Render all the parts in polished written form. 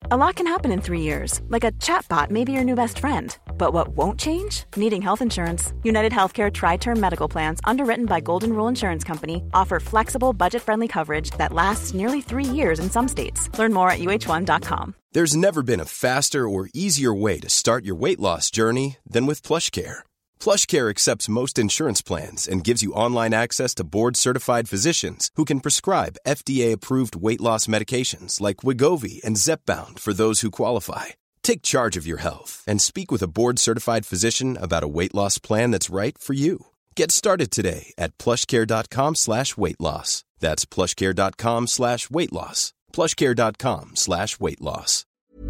A lot can happen in 3 years, like a chatbot may be your new best friend. But what won't change? Needing health insurance. United Healthcare Tri-Term Medical Plans, underwritten by Golden Rule Insurance Company, offer flexible, budget-friendly coverage that lasts nearly 3 years in some states. Learn more at uh1.com. There's never been a faster or easier way to start your weight loss journey than with PlushCare. PlushCare accepts most insurance plans and gives you online access to board-certified physicians who can prescribe FDA-approved weight loss medications like Wegovy and Zepbound for those who qualify. Take charge of your health and speak with a board-certified physician about a weight loss plan that's right for you. Get started today at plushcare.com/weight loss. That's plushcare.com/weight loss. plushcare.com/weight loss.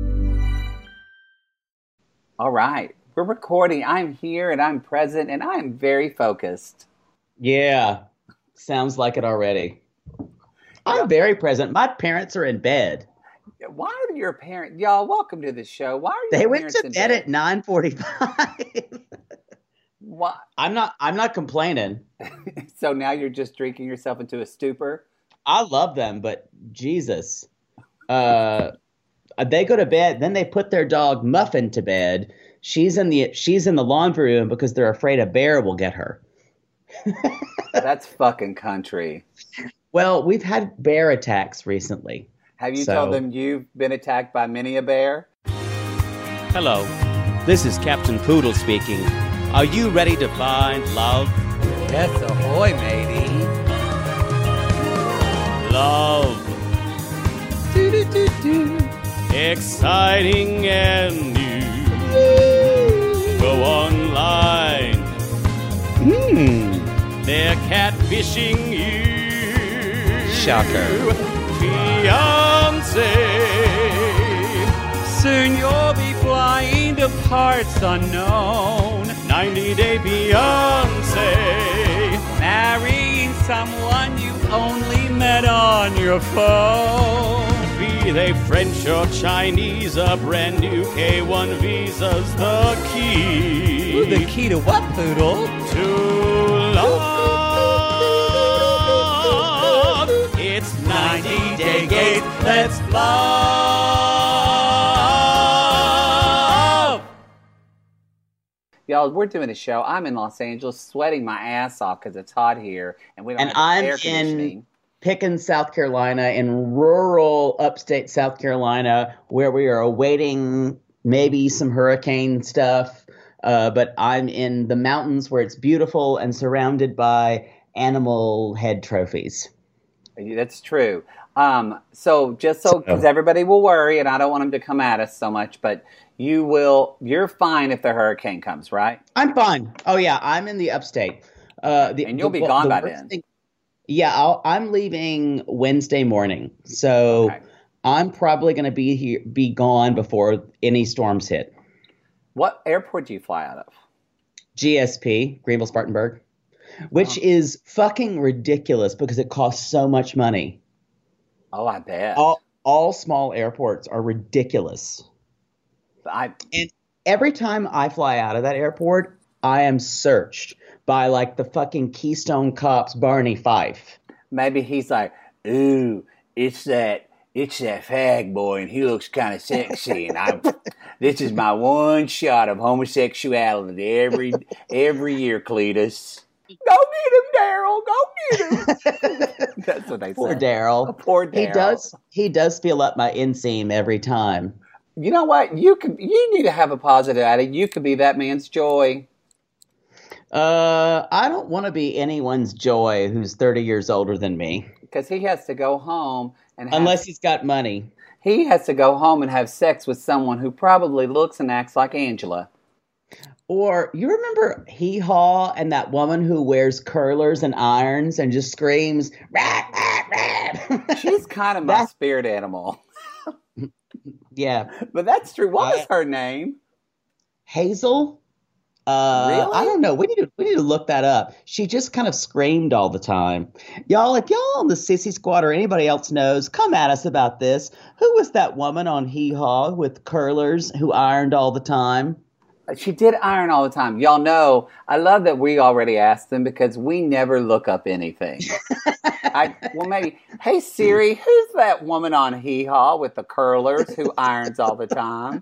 All right. We're recording. I'm here and I'm present and I'm very focused. Yeah. Sounds like it already. I'm very present. My parents are in bed. Why are your parents? Y'all, welcome to the show. Why are They your went parents to in bed at 9:45. Why? I'm not complaining. So now you're just drinking yourself into a stupor? I love them, but Jesus. They go to bed, then they put their dog Muffin to bed. She's in the laundry room because they're afraid a bear will get her. That's fucking country. Well, we've had bear attacks recently. Have you told them you've been attacked by many a bear? Hello, this is Captain Poodle speaking. Are you ready to find love? Yes, ahoy, matey. Love. Do-do-do-do. Exciting and new. Go online. They're catfishing you. Shocker. Fiancé. Soon you'll be flying to parts unknown. 90-day Beyonce. Marrying someone you only met on your phone. Be they French or Chinese, a brand new K1 visa's the key. Ooh, the key to what, Poodle? To love. It's 90-day gate. Let's love. Y'all, we're doing a show. I'm in Los Angeles, sweating my ass off because it's hot here, and we don't have I'm air conditioning. in Pickens, South Carolina, in rural upstate South Carolina, where we are awaiting maybe some hurricane stuff. But I'm in the mountains where it's beautiful and surrounded by animal head trophies. That's true. So because everybody will worry, and I don't want them to come at us so much, but you're fine if the hurricane comes, right? I'm fine. Oh yeah, I'm in the upstate. And you'll be gone by then. Yeah, I'm leaving Wednesday morning, so Okay. I'm probably going to be gone before any storms hit. What airport do you fly out of? GSP, Greenville Spartanburg, which is fucking ridiculous because it costs so much money. Oh, I bet. All small airports are ridiculous. And every time I fly out of that airport, I am searched by like the fucking Keystone Cops Barney Fife. Maybe he's like, ooh, it's that fag boy, and he looks kind of sexy, and this is my one shot of homosexuality every year, Cletus. Go get him, Daryl. Go get him. That's what they say. Poor Daryl. Poor Daryl. He does feel up my inseam every time. You know what? You need to have a positive attitude. You could be that man's joy. I don't want to be anyone's joy who's 30 years older than me. Because he has to go home and unless he's got money. He has to go home and have sex with someone who probably looks and acts like Angela. Or you remember Hee Haw and that woman who wears curlers and irons and just screams, rah, rah, rah. She's kind of my spirit animal. Yeah. But that's true. What was her name? Hazel? Really? I don't know. We need to look that up. She just kind of screamed all the time. Y'all, if y'all on the Sissy Squad or anybody else knows, come at us about this. Who was that woman on Hee Haw with curlers who ironed all the time? She did iron all the time. Y'all know, I love that we already asked them because we never look up anything. Maybe. Hey Siri, who's that woman on Hee Haw with the curlers who irons all the time?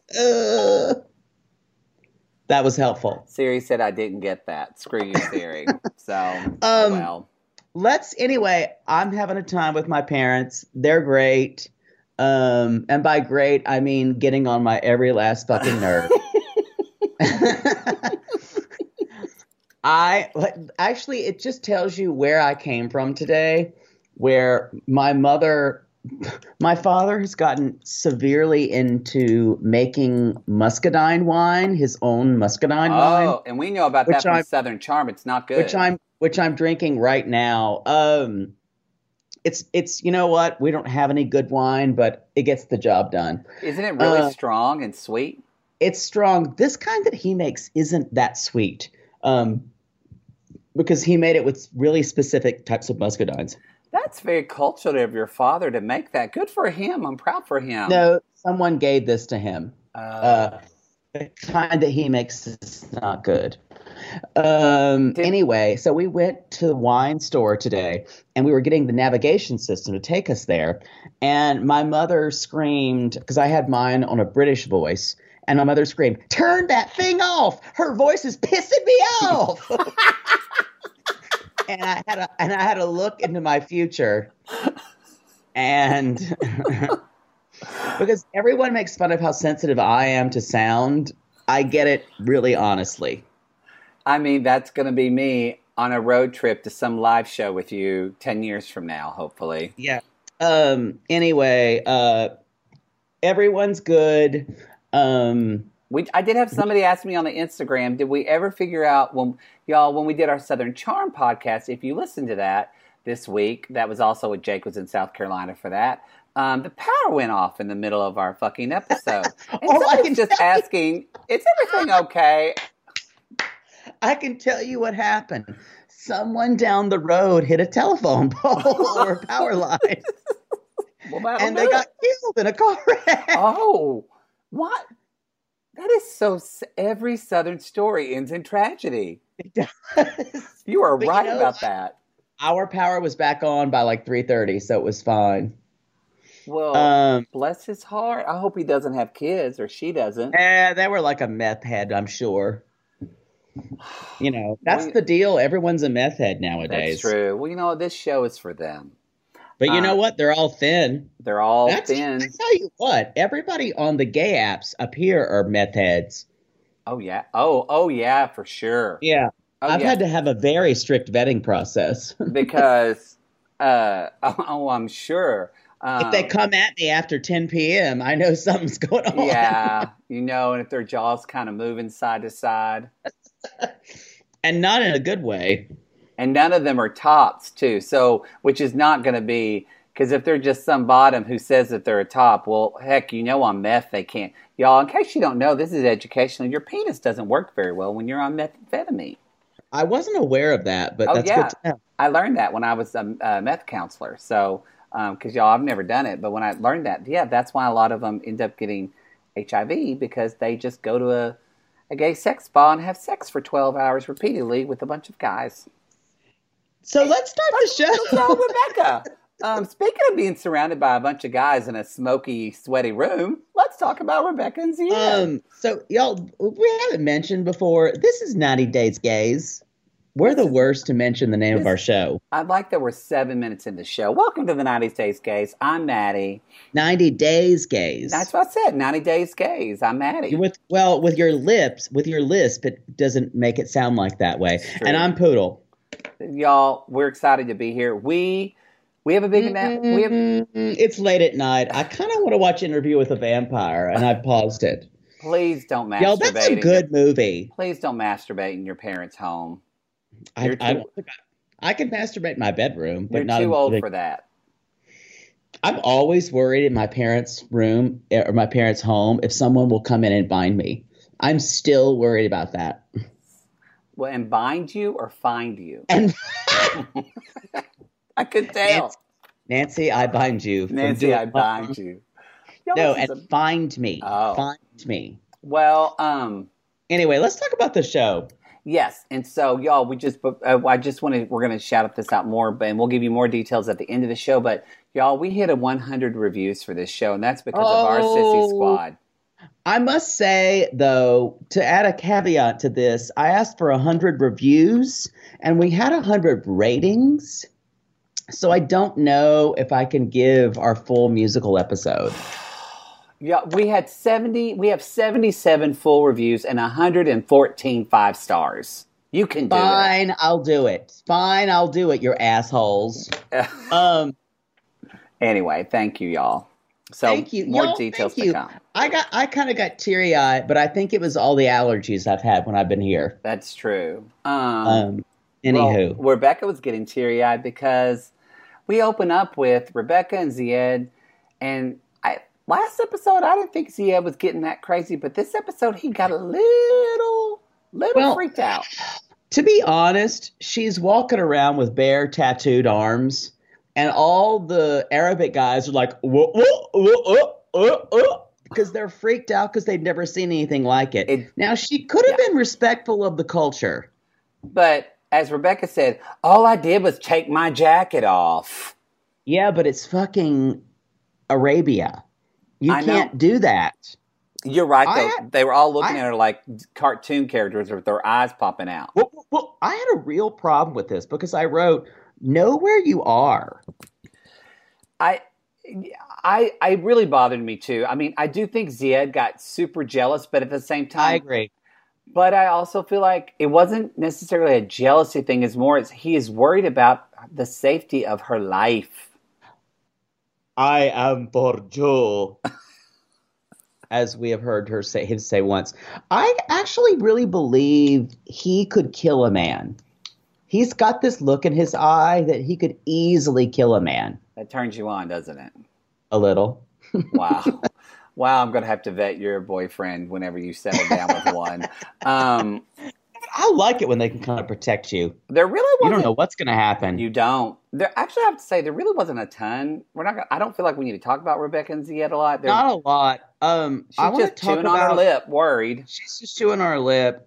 That was helpful. Siri said I didn't get that. Screw you, Siri. So, well. Anyway, I'm having a time with my parents. They're great. And by great, I mean getting on my every last fucking nerve. Actually, it just tells you where I came from today, where my father has gotten severely into making muscadine wine, his own muscadine wine. Oh, and we know about that from Southern Charm. It's not good. Which I'm drinking right now. It's you know what? We don't have any good wine, but it gets the job done. Isn't it really strong and sweet? It's strong. This kind that he makes isn't that sweet. Because he made it with really specific types of muscadines. That's very cultural of your father to make that. Good for him. I'm proud for him. No, someone gave this to him. The kind that he makes is not good. Anyway, so we went to the wine store today, and we were getting the navigation system to take us there. And my mother screamed, because I had mine on a British voice, and my mother screamed, "Turn that thing off! Her voice is pissing me off!" And I had to look into my future, and because everyone makes fun of how sensitive I am to sound, I get it really honestly. I mean, that's going to be me on a road trip to some live show with you 10 years from now, hopefully. Yeah. Anyway, everyone's good. I did have somebody ask me on the Instagram, did we ever figure out when we did our Southern Charm podcast, if you listened to that this week, that was also what Jake was in South Carolina for that. The power went off in the middle of our fucking episode. And somebody's just asking, is everything okay? I can tell you what happened. Someone down the road hit a telephone pole or a power line. And they got killed in a car wreck. Oh, what? That is so. Every Southern story ends in tragedy. It does. You are right about that. Our power was back on by like 3:30, so it was fine. Well, bless his heart. I hope he doesn't have kids, or she doesn't. They were like a meth head, I'm sure. You know, that's the deal. Everyone's a meth head nowadays. That's true. Well, this show is for them. But you know what? They're all thin. They're all thin. I tell you what, everybody on the gay apps up here are meth heads. Oh, yeah. Oh, yeah, for sure. Yeah. I've had to have a very strict vetting process. Because, I'm sure. If they come at me after 10 p.m., I know something's going on. Yeah. And if their jaw's kind of moving side to side. And not in a good way. And none of them are tops, too. So, which is not going to be, because if they're just some bottom who says that they're a top, well, heck, on meth, they can't. Y'all, in case you don't know, this is educational. Your penis doesn't work very well when you're on methamphetamine. I wasn't aware of that, but that's good to know. I learned that when I was a meth counselor. So, because y'all, I've never done it, but when I learned that, that's why a lot of them end up getting HIV, because they just go to a gay sex spa and have sex for 12 hours repeatedly with a bunch of guys. So let's start the show. So, Rebecca, speaking of being surrounded by a bunch of guys in a smoky, sweaty room, let's talk about Rebecca and Zia. So, y'all, we haven't mentioned before, this is 90 Days Gays. We're the worst to mention the name of our show. I like that we're 7 minutes into the show. Welcome to the 90 Days Gays. I'm Maddie. 90 Days Gays. That's what I said, 90 Days Gays. I'm Maddie. With your lisp, it doesn't make it sound like that way. And I'm Poodle. Y'all, we're excited to be here. We have a big It's late at night. I kind of want to watch Interview with a Vampire, and I paused it. Please don't masturbate. Y'all, that's a good movie. Please don't masturbate in your parents' home. I can masturbate in my bedroom, but you're too old for that. I'm always worried in my parents' room or my parents' home if someone will come in and bind me. I'm still worried about that. Well, and bind you or find you? And I could tell. Nancy, I bind you. Nancy, I bind you. No, and find me. Oh. Find me. Well, anyway, let's talk about the show. Yes, and so y'all, we're going to shout this out more, and we'll give you more details at the end of the show. But y'all, we hit 100 reviews for this show, and that's because of our Sissy Squad. I must say, though, to add a caveat to this, I asked for 100 reviews, and we had 100 ratings. So I don't know if I can give our full musical episode. Yeah, we have 77 full reviews and 114 5 stars. You can do it. Fine, I'll do it. Fine, I'll do it, you assholes. Anyway, thank you, y'all. So thank you. More details to come. I kind of got teary-eyed, but I think it was all the allergies I've had when I've been here. That's true. Anywho. Well, Rebecca was getting teary-eyed because we open up with Rebecca and Zied, and last episode, I didn't think Zied was getting that crazy, but this episode, he got a little freaked out. To be honest, she's walking around with bare tattooed arms, and all the Arabic guys are like, whoa, because they're freaked out because they've never seen anything like it. Now, she could have been respectful of the culture. But as Rebecca said, all I did was take my jacket off. Yeah, but it's fucking Arabia. You can't do that. You're right, though. They were all looking at her like cartoon characters with their eyes popping out. Well, I had a real problem with this because I wrote, know where you are. I really bothered me, too. I mean, I do think Zied got super jealous, but at the same time... I agree. But I also feel like it wasn't necessarily a jealousy thing. It's more he is worried about the safety of her life. I am Bordeaux, as we have heard him say once. I actually really believe he could kill a man. He's got this look in his eye that he could easily kill a man. That turns you on, doesn't it? A little. Wow. Wow, I'm going to have to vet your boyfriend whenever you settle down with one. I like it when they can kind of protect you. There really wasn't. You don't know what's going to happen. You don't. Actually, I have to say, there really wasn't a ton. I don't feel like we need to talk about Rebecca and Zied a lot. Not a lot. She's just chewing on her lip, worried. She's just chewing on her lip.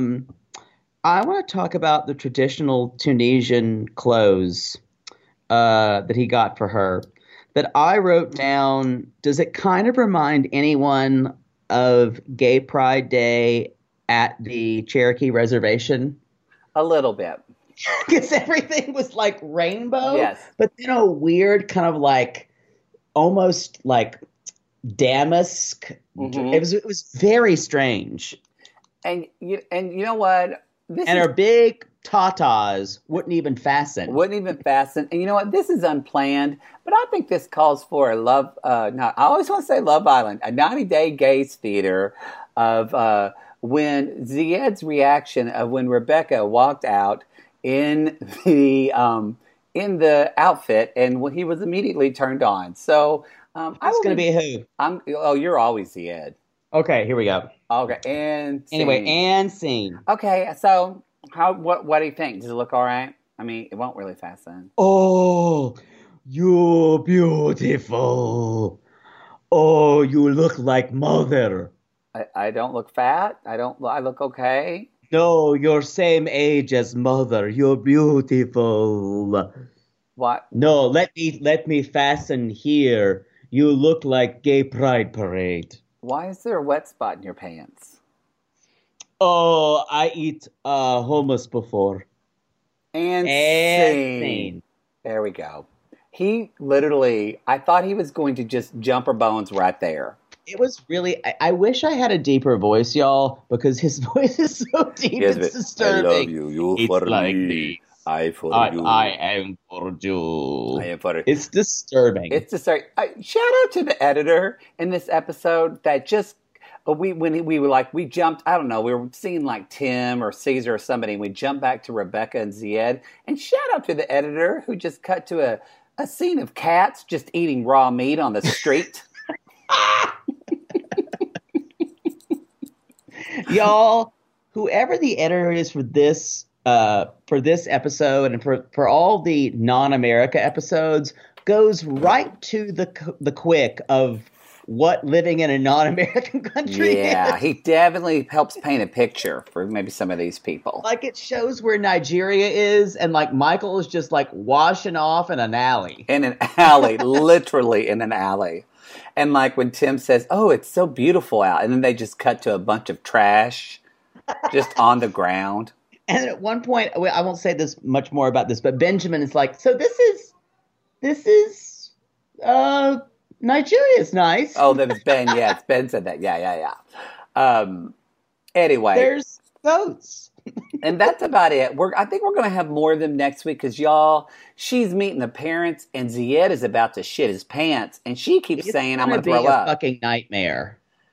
I want to talk about the traditional Tunisian clothes that he got for her. That I wrote down, does it kind of remind anyone of Gay Pride Day at the Cherokee Reservation? A little bit. Because everything was like rainbow. Yes. But then a weird kind of like, almost like damask. Mm-hmm. It was very strange. And you know what? Her big tatas wouldn't even fasten. And you know what? This is unplanned, but I think this calls for I always want to say Love Island, a 90-day gays theater of when Zied's reaction of when Rebecca walked out in the outfit and when he was immediately turned on. So it's going to be who? You're always Zied. Okay, here we go. Okay, and scene. Anyway, and scene. Okay, so what do you think? Does it look all right? I mean, it won't really fasten. Oh, you're beautiful. Oh, you look like mother. I don't look fat. I look okay. No, you're same age as mother. You're beautiful. What? No, let me fasten here. You look like Gay Pride Parade. Why is there a wet spot in your pants? Oh, I eat hummus before. And scene. There we go. He literally, I thought he was going to just jump her bones right there. It was really, I wish I had a deeper voice, y'all, because his voice is so deep, it's disturbing. I love you. You for like me. I for you. I am for you. I am for you. It's disturbing. It's disturbing. Shout out to the editor in this episode that just, we jumped, I don't know, we were seeing like Tim or Caesar or somebody, and we jumped back to Rebecca and Zied. And shout out to the editor who just cut to a scene of cats just eating raw meat on the street. Y'all, whoever the editor is for this episode and for all the non-America episodes, goes right to the quick of what living in a non-American country Yeah, is. he definitely helps paint a picture for maybe some of these people. Like, it shows where Nigeria is, and like Michael is just like washing off in an alley. In an alley, literally in an alley. And like when Tim says, "Oh, it's so beautiful out," and then they just cut to a bunch of trash just on the ground. And at one point, I won't say this much more about this, but Benjamin is like, "So this is Nigeria's nice." Oh, that was Ben. Yes, Ben said that. Yeah. Anyway, There's goats. and that's about it. I think we're going to have more of them next week because y'all, she's meeting the parents, and Zied is about to shit his pants, and she keeps saying, "I'm going to throw be a up." fucking nightmare.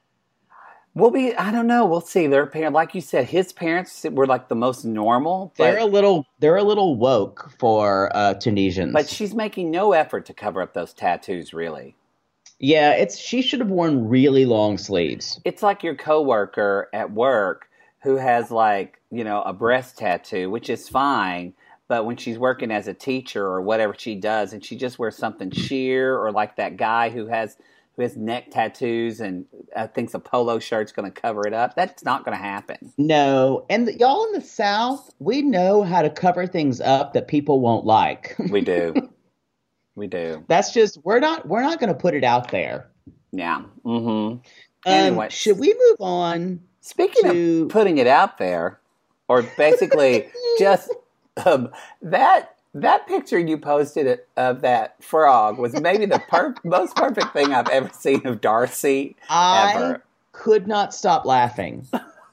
I don't know. We'll see. Their parents, like you said, his parents were like the most normal. They're a little woke for Tunisians. But she's making no effort to cover up those tattoos, really. Yeah, she should have worn really long sleeves. It's like your coworker at work who has like, a breast tattoo, which is fine. But when she's working as a teacher or whatever she does, and she just wears something sheer, or like that guy who has neck tattoos and thinks a polo shirt's going to cover it up, that's not going to happen. No, and y'all in the South, we know how to cover things up that people won't like. We do. We do. That's just we're not going to put it out there. Yeah. Mm-hmm. Anyway, should we move on? Speaking of putting it out there, or basically just that picture you posted of that frog was maybe the most perfect thing I've ever seen of Darcy ever. I could not stop laughing.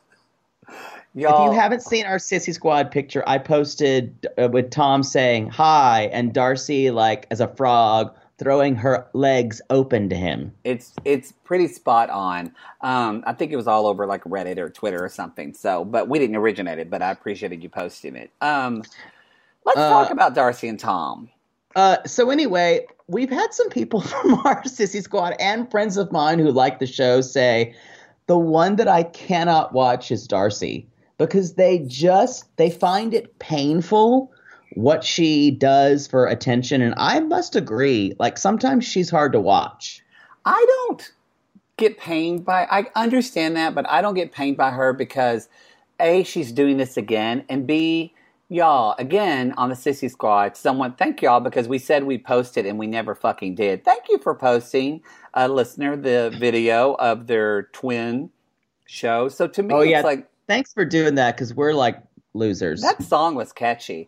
Y'all, if you haven't seen our Sissy Squad picture, I posted with Tom saying hi and Darcy like as a frog throwing her legs open to him. It's pretty spot on. I think it was all over like Reddit or Twitter or something. So, but we didn't originate it, but I appreciated you posting it. Let's talk about Darcy and Tom. So anyway, we've had some people from our Sissy Squad and friends of mine who like the show say the one that I cannot watch is Darcy because they find it painful what she does for attention. And I must agree, like sometimes she's hard to watch. I don't get pained by, I understand that, but I don't get pained by her because A, she's doing this again, and B, y'all, again, on the Sissy Squad, thank y'all because we said we posted and we never fucking did. Thank you for posting, listener, the video of their twin show. So to me, it's like... Thanks for doing that because we're like losers. That song was catchy.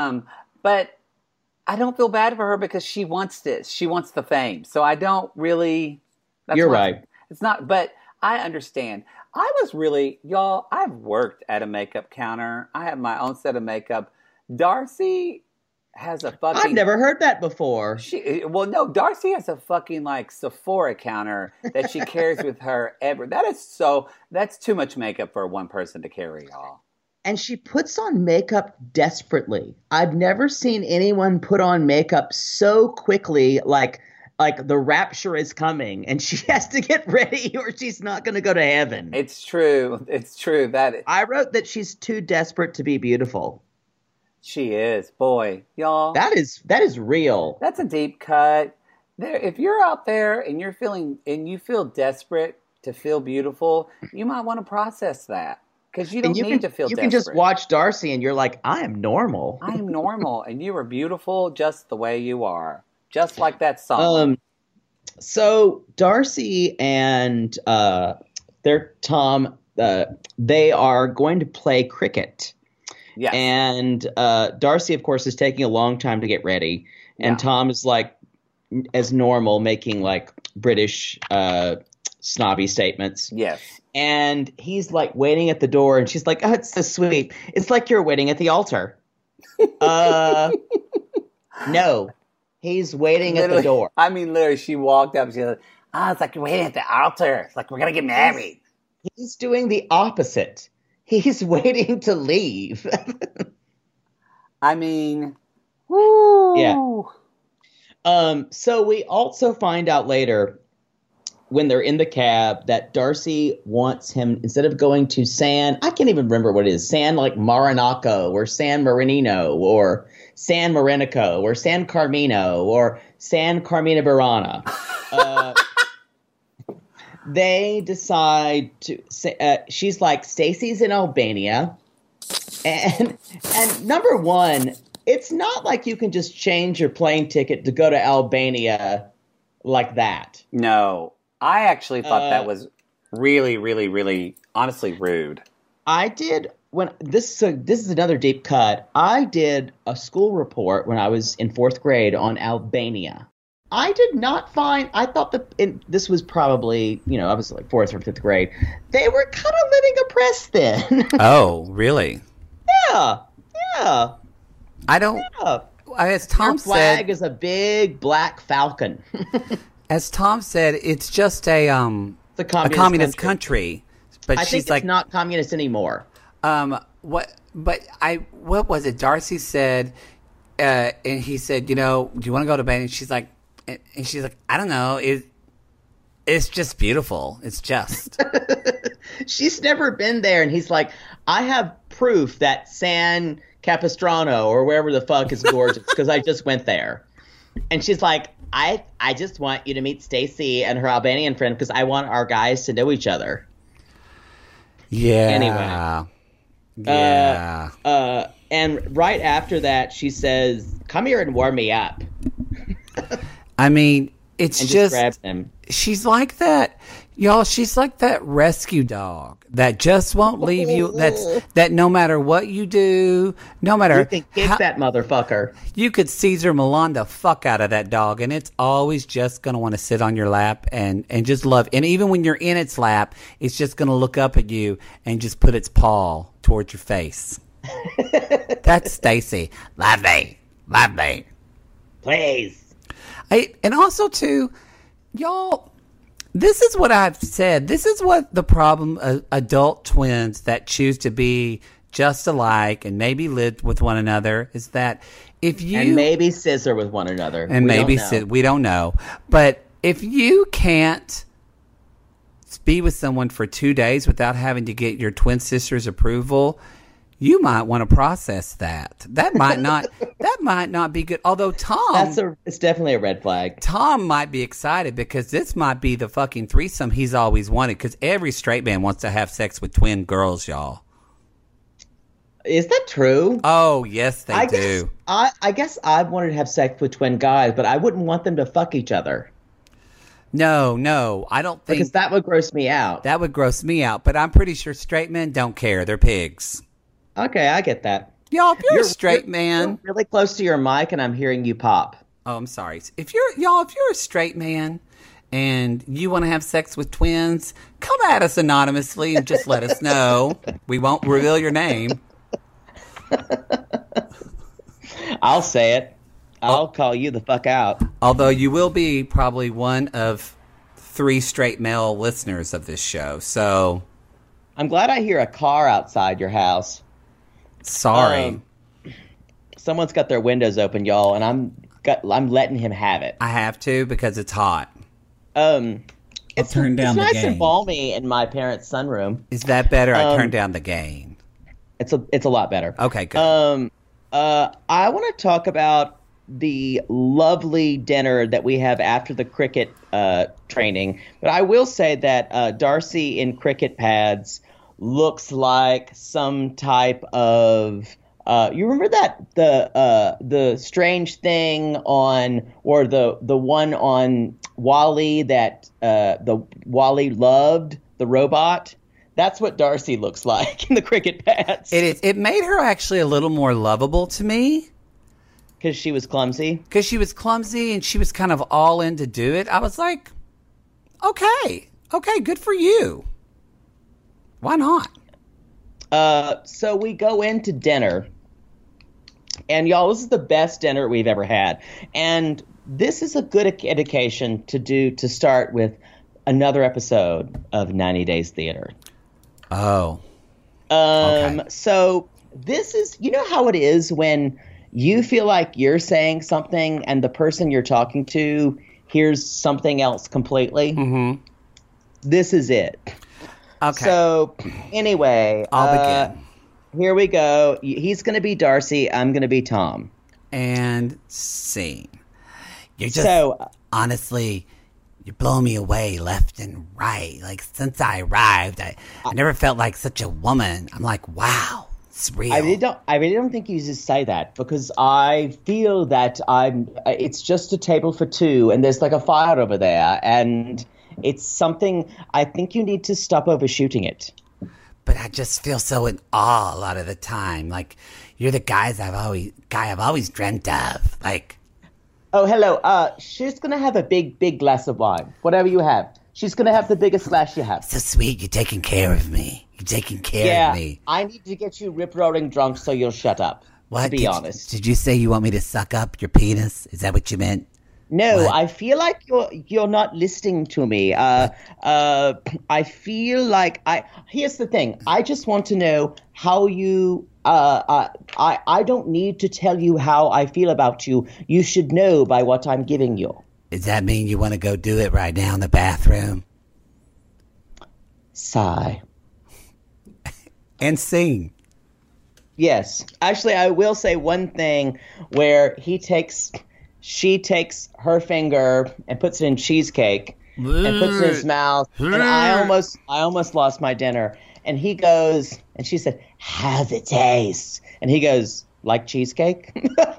But I don't feel bad for her because she wants this. She wants the fame. So I don't really... You're right. It's not... But I understand. I was really, y'all, I've worked at a makeup counter. I have my own set of makeup. Darcy has a fucking... I've never heard that before. Darcy has a fucking like Sephora counter that she carries with her ever. That's too much makeup for one person to carry, y'all. And she puts on makeup desperately. I've never seen anyone put on makeup so quickly, like the rapture is coming and she has to get ready or she's not going to go to heaven. It's true. It's true. I wrote that she's too desperate to be beautiful. She is. Boy, y'all. That is real. That's a deep cut. If you're out there and you feel desperate to feel beautiful, you might want to process that. Because you don't need to feel desperate. You can just watch Darcy and you're like, I am normal. I am normal and you are beautiful just the way you are. Just like that song. So Darcy and their Tom, they are going to play cricket. Yeah. And Darcy, of course, is taking a long time to get ready. And Tom is like, as normal, making like British snobby statements. Yes. And he's like waiting at the door and she's like, oh, it's so sweet. It's like you're waiting at the altar. No. He's waiting at the door. I mean, literally, she walked up and she was like, it's like you're waiting at the altar. It's like we're going to get married. He's doing the opposite. He's waiting to leave. I mean, woo. Yeah. So we also find out later when they're in the cab that Darcy wants him, instead of going to I can't even remember what it is, San like Marinaco or San Marinino or San Marinico or San Carmino or San Carmina Burana. they decide to say, she's like, Stacy's in Albania. And number one, it's not like you can just change your plane ticket to go to Albania like that. No, I actually thought that was really, really, really, honestly rude. I did this is another deep cut. I did a school report when I was in 4th grade on Albania. I did not find. I thought this was probably, I was like 4th or 5th grade. They were kind of living oppressed then. Oh, really? Yeah. I don't. As Tom said, flag said, is a big black falcon. As Tom said, it's just a communist country. But I she's think like, it's not communist anymore. What was it? Darcy said, and he said, do you want to go to Albania? And she's like, I don't know. It's just beautiful. It's just. She's never been there, and he's like, I have proof that San Capistrano or wherever the fuck is gorgeous because I just went there. And she's like, I just want you to meet Stacy and her Albanian friend because I want our guys to know each other. Yeah. Anyway. Yeah. And right after that, she says, come here and warm me up. I mean, it's and just grabs him. She's like that. Y'all, she's like that rescue dog that just won't leave you. That no matter what you do, no matter you can kick that motherfucker. You could Caesar Milan the fuck out of that dog, and it's always just going to want to sit on your lap and just love. And even when you're in its lap, it's just going to look up at you and just put its paw towards your face. That's Stacy. Love me. Please. And also, too, y'all, this is what I've said. This is what the problem adult twins that choose to be just alike and maybe live with one another is that if you... And maybe scissor with one another. And we don't know. But if you can't be with someone for 2 days without having to get your twin sister's approval... You might want to process that. That might not be good. Although Tom, it's definitely a red flag. Tom might be excited because this might be the fucking threesome he's always wanted. Because every straight man wants to have sex with twin girls, y'all. Is that true? Oh yes, they do. I guess I wanted to have sex with twin guys, but I wouldn't want them to fuck each other. No, I don't think because that would gross me out. That would gross me out. But I'm pretty sure straight men don't care. They're pigs. Okay, I get that. Y'all, if you're a straight man... You're really close to your mic and I'm hearing you pop. Oh, I'm sorry. If you're a straight man and you want to have sex with twins, come at us anonymously and just let us know. We won't reveal your name. I'll say it. I'll call you the fuck out. Although you will be probably one of 3 straight male listeners of this show, so... I'm glad I hear a car outside your house. Sorry. Someone's got their windows open, y'all, and I'm letting him have it. I have to because it's hot. It's turn down the nice gain. And balmy in my parents' sunroom. Is that better? I turned down the gain. It's a lot better. Okay, good. I want to talk about the lovely dinner that we have after the cricket training, but I will say that Darcy in cricket pads looks like some type of you remember that the strange thing on or the one on Wally that the Wally loved, the robot? That's what Darcy looks like in the cricket pads. It is. It made her actually a little more lovable to me. Because she was clumsy? Because she was clumsy and she was kind of all in to do it. I was like, okay, good for you. Why not? So we go into dinner. And y'all, this is the best dinner we've ever had. And this is a good indication to start with another episode of 90 Days Theater. Oh. Okay. So this is, you know how it is when you feel like you're saying something and the person you're talking to hears something else completely? Mm-hmm. This is it. Okay. So anyway, I'll begin. Here we go. He's going to be Darcy. I'm going to be Tom. And scene. You're just honestly, You blow me away left and right. Like, since I arrived, I never felt like such a woman. I'm like, wow, it's real. I really don't think you just say that, because I feel that it's just a table for two and there's like a fire over there, and it's something I think you need to stop overshooting it. But I just feel so in awe a lot of the time. Like, you're the guy I've always dreamt of. Like, oh, hello. She's gonna have a big glass of wine, whatever you have. She's gonna have the biggest glass you have. so sweet. You're taking care of me. You're taking care of me. I need to get you rip-roaring drunk so you'll shut up. What? To be honest. Did you say you want me to suck up your penis? Is that what you meant? No, What? I feel like you're not listening to me. I feel like here's the thing. I just want to know how you. I don't need to tell you how I feel about you. You should know by what I'm giving you. Does that mean you want to go do it right now in the bathroom? Sigh. And sing. Yes, actually, I will say one thing where she takes her finger and puts it in cheesecake and puts it in his mouth, and I almost lost my dinner. And he goes, and she said, "How's it taste?" And he goes, "Like cheesecake."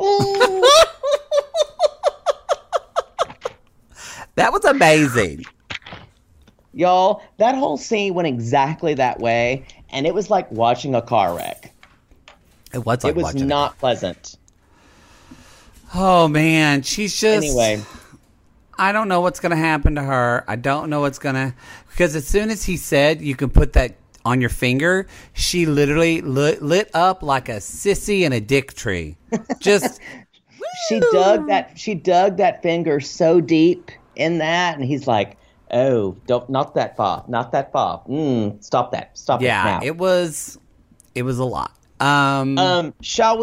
That was amazing. Y'all, that whole scene went exactly that way, and it was like watching a car wreck. It was like It was watching not pleasant. Oh, man. She's just... Anyway. I don't know what's going to happen to her. I don't know what's going to... Because as soon as he said you can put that on your finger, she literally lit up like a sissy in a dick tree. Just... She dug that finger so deep in that, and he's like, "Oh, not that far. Stop that. Stop it now." Yeah, it was a lot. Shall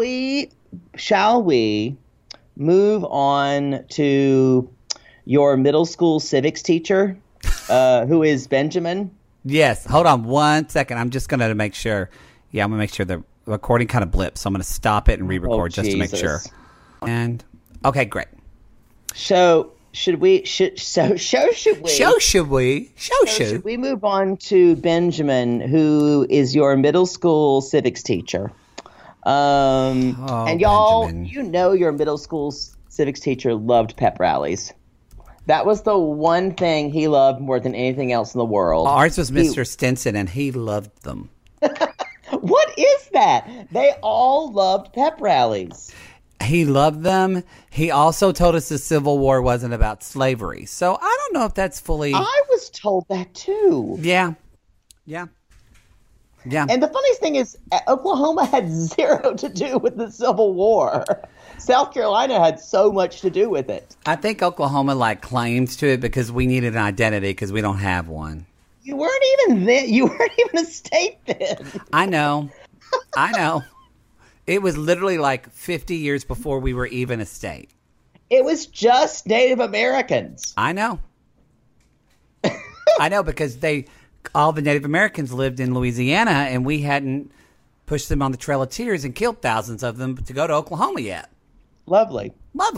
we move on to your middle school civics teacher, who is Benjamin? Yes. Hold on 1 second. I'm just going to make sure. Yeah, I'm going to make sure the recording kind of blips. So I'm going to stop it and re-record just to make sure. And okay, great. So should we move on to Benjamin, who is your middle school civics teacher? And y'all, Benjamin. you know your middle school civics teacher loved pep rallies. That was the one thing he loved more than anything else in the world. Ours was Mr. Stinson, and he loved them. What is that? They all loved pep rallies. He loved them. He also told us the Civil War wasn't about slavery. So I don't know if that's fully... I was told that too. Yeah. And the funniest thing is, Oklahoma had zero to do with the Civil War. South Carolina had so much to do with it. I think Oklahoma claims to it because we needed an identity because we don't have one. You weren't even there. You weren't even a state then. I know. It was literally 50 years before we were even a state. It was just Native Americans. I know. I know because all the Native Americans lived in Louisiana, and we hadn't pushed them on the Trail of Tears and killed thousands of them to go to Oklahoma yet. Lovely.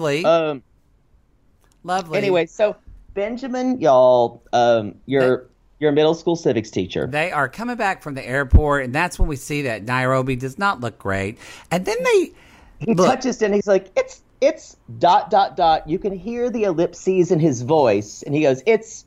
Anyway, so Benjamin, y'all, your middle school civics teacher. They are coming back from the airport, and that's when we see that Nairobi does not look great. And then he touches it, and he's like, it's ... You can hear the ellipses in his voice, and he goes, "It's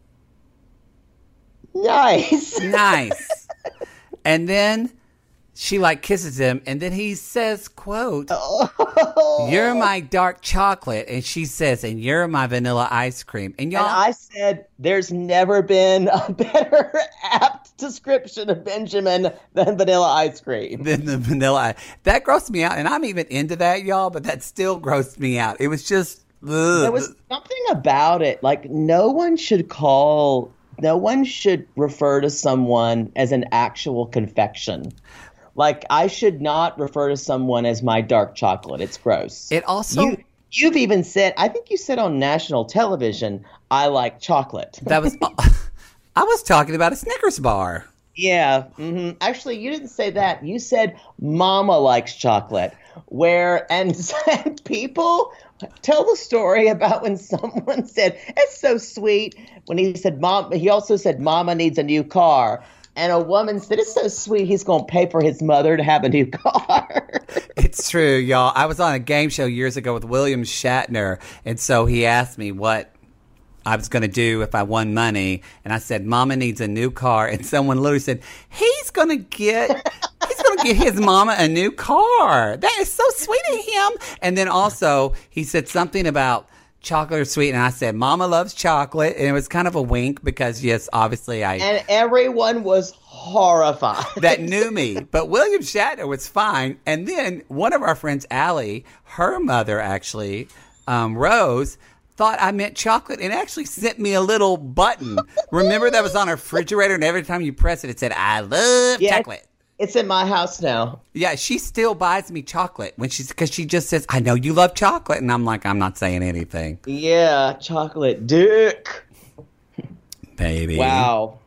nice." Nice. And then she kisses him, and then he says, quote, "You're my dark chocolate," and she says, "And you're my vanilla ice cream." And y'all, and I said, there's never been a better apt description of Benjamin than vanilla ice cream. Than the vanilla. That grossed me out, and I'm even into that, y'all, but that still grossed me out. It was just, ugh. There was something about it. No one should refer to someone as an actual confection. I should not refer to someone as my dark chocolate. It's gross. It also... You've even said, I think you said on national television, "I like chocolate." That was... I was talking about a Snickers bar. Yeah. Mm-hmm. Actually, you didn't say that. You said Mama likes chocolate. And people Tell the story about when someone said, "It's so sweet." When he said, "Mom," he also said, "Mama needs a new car." And a woman said, "It's so sweet. He's going to pay for his mother to have a new car." It's true, y'all. I was on a game show years ago with William Shatner, and so he asked me what I was going to do if I won money, and I said, "Mama needs a new car," and someone literally said, he's going to get his mama a new car. That is so sweet of him. And then also he said something about chocolate or sweet, and I said, "Mama loves chocolate," and it was kind of a wink because, yes, obviously and everyone was horrified. that knew me. But William Shatner was fine. And then one of our friends, Allie, her mother actually, Rose, thought I meant chocolate and actually sent me a little button. Remember that was on her refrigerator, and every time you press it, it said, "I love chocolate." It's in my house now. Yeah, she still buys me chocolate because she just says, "I know you love chocolate," and I'm like, I'm not saying anything. Yeah, chocolate dick, baby. Wow.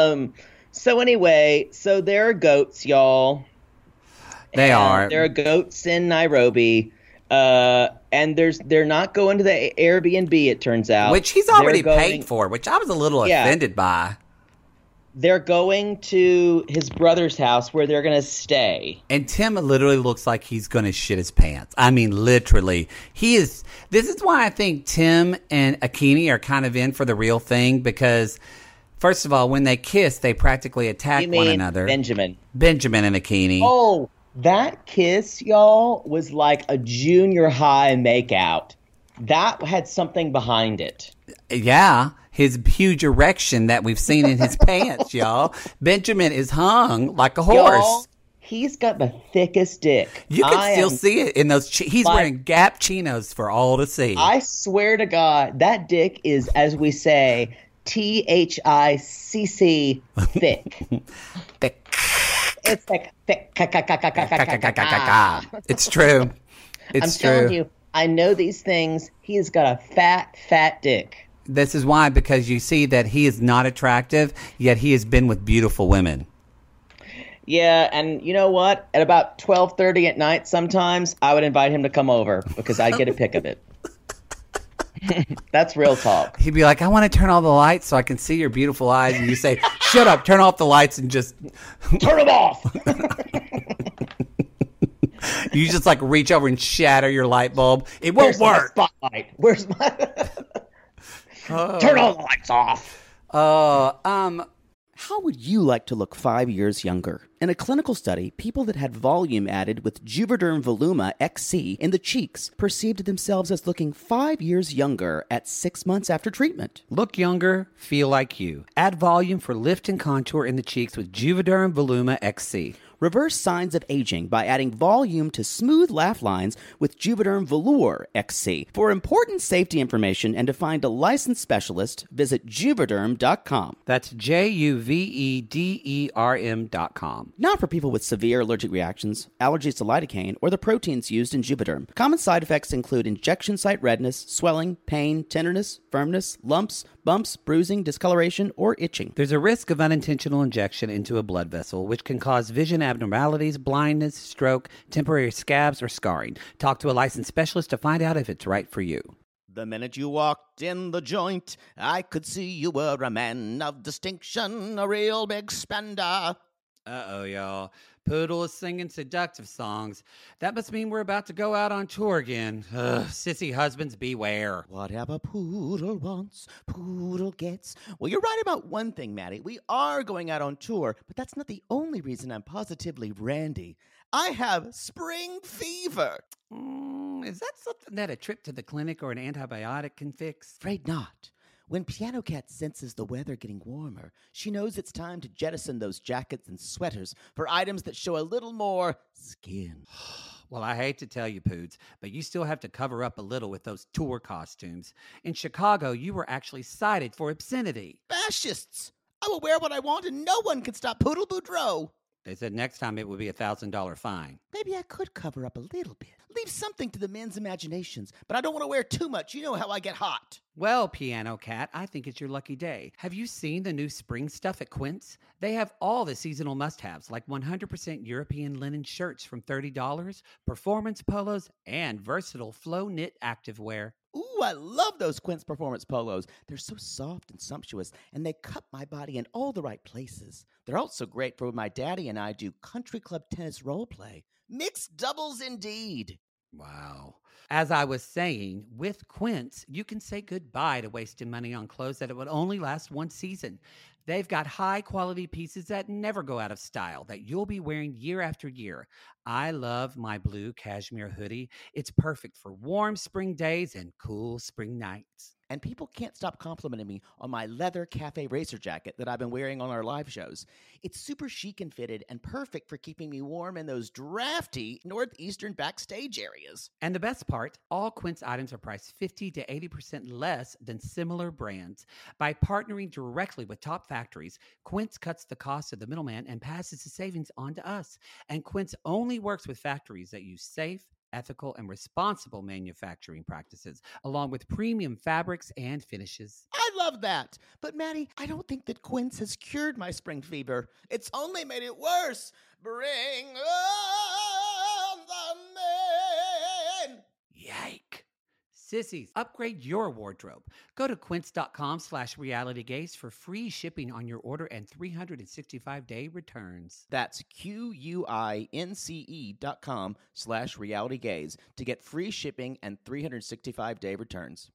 So anyway, so there are goats, y'all. They are. There are goats in Nairobi. And they're not going to the Airbnb, it turns out. Which he's already paid for, which I was a little offended by. They're going to his brother's house where they're going to stay. And Tim literally looks like he's going to shit his pants. I mean, literally. This is why I think Tim and Akini are kind of in for the real thing, because first of all, when they kiss, they practically attack one another. Benjamin and Akini. Oh, that kiss, y'all, was like a junior high makeout. That had something behind it. Yeah, his huge erection that we've seen in his pants, y'all. Benjamin is hung like a horse. Y'all, he's got the thickest dick. You can still see it in those. He's wearing Gap chinos for all to see. I swear to God, that dick is, as we say, THICC thick. Thick. It's thick. It's true. I'm telling you, I know these things. He has got a fat dick. This is why, because you see that he is not attractive, yet he has been with beautiful women. Yeah, and you know what? At about 12:30 at night sometimes, I would invite him to come over because I'd get a pic of it. That's real talk. He'd be like, "I want to turn all the lights so I can see your beautiful eyes." And you say, "Shut up, turn off the lights and just..." Turn them off! You just like reach over and shatter your light bulb. It won't work. My spotlight? Where's my... Turn all the lights off. How would you like to look 5 years younger? In a clinical study, people that had volume added with Juvederm Voluma XC in the cheeks perceived themselves as looking 5 years younger at 6 months after treatment. Look younger, feel like you. Add volume for lift and contour in the cheeks with Juvederm Voluma XC. Reverse signs of aging by adding volume to smooth laugh lines with Juvederm Velour XC. For important safety information and to find a licensed specialist, visit Juvederm.com. That's JUVEDERM.com. Not for people with severe allergic reactions, allergies to lidocaine, or the proteins used in Juvederm. Common side effects include injection site redness, swelling, pain, tenderness, firmness, lumps, bumps, bruising, discoloration, or itching. There's a risk of unintentional injection into a blood vessel, which can cause vision abnormalities, blindness, stroke, temporary scabs, or scarring. Talk to a licensed specialist to find out if it's right for you. The minute you walked in the joint, I could see you were a man of distinction, a real big spender. Uh-oh, y'all. Poodle is singing seductive songs. That must mean we're about to go out on tour again. Ugh, sissy husbands, beware. Whatever Poodle wants, Poodle gets. Well, you're right about one thing, Maddie. We are going out on tour, but that's not the only reason I'm positively randy. I have spring fever. Is that something that a trip to the clinic or an antibiotic can fix? Afraid not. When Piano Cat senses the weather getting warmer, she knows it's time to jettison those jackets and sweaters for items that show a little more skin. Well, I hate to tell you, Poods, but you still have to cover up a little with those tour costumes. In Chicago, you were actually cited for obscenity. Fascists! I will wear what I want and no one can stop Poodle Boudreaux. They said next time it would be a $1,000 fine. Maybe I could cover up a little bit. Leave something to the men's imaginations, but I don't want to wear too much. You know how I get hot. Well, Piano Cat, I think it's your lucky day. Have you seen the new spring stuff at Quince? They have all the seasonal must-haves, like 100% European linen shirts from $30, performance polos, and versatile flow knit activewear. Ooh, I love those Quince Performance polos. They're so soft and sumptuous, and they cut my body in all the right places. They're also great for when my daddy and I do country club tennis role play. Mixed doubles indeed. Wow. As I was saying, with Quince, you can say goodbye to wasting money on clothes that it would only last one season. They've got high-quality pieces that never go out of style, that you'll be wearing year after year. I love my blue cashmere hoodie. It's perfect for warm spring days and cool spring nights. And people can't stop complimenting me on my leather cafe racer jacket that I've been wearing on our live shows. It's super chic and fitted and perfect for keeping me warm in those drafty northeastern backstage areas. And the best part, all Quince items are priced 50 to 80% less than similar brands. By partnering directly with top factories, Quince cuts the cost of the middleman and passes the savings on to us. And Quince only works with factories that use safe, ethical, and responsible manufacturing practices, along with premium fabrics and finishes. I love that. But Maddie, I don't think that Quince has cured my spring fever. It's only made it worse. Bring on the men. Yike. Sissies, upgrade your wardrobe. Go to quince.com/realitygaze for free shipping on your order and 365-day returns. That's QUINCE.com/realitygaze to get free shipping and 365-day returns.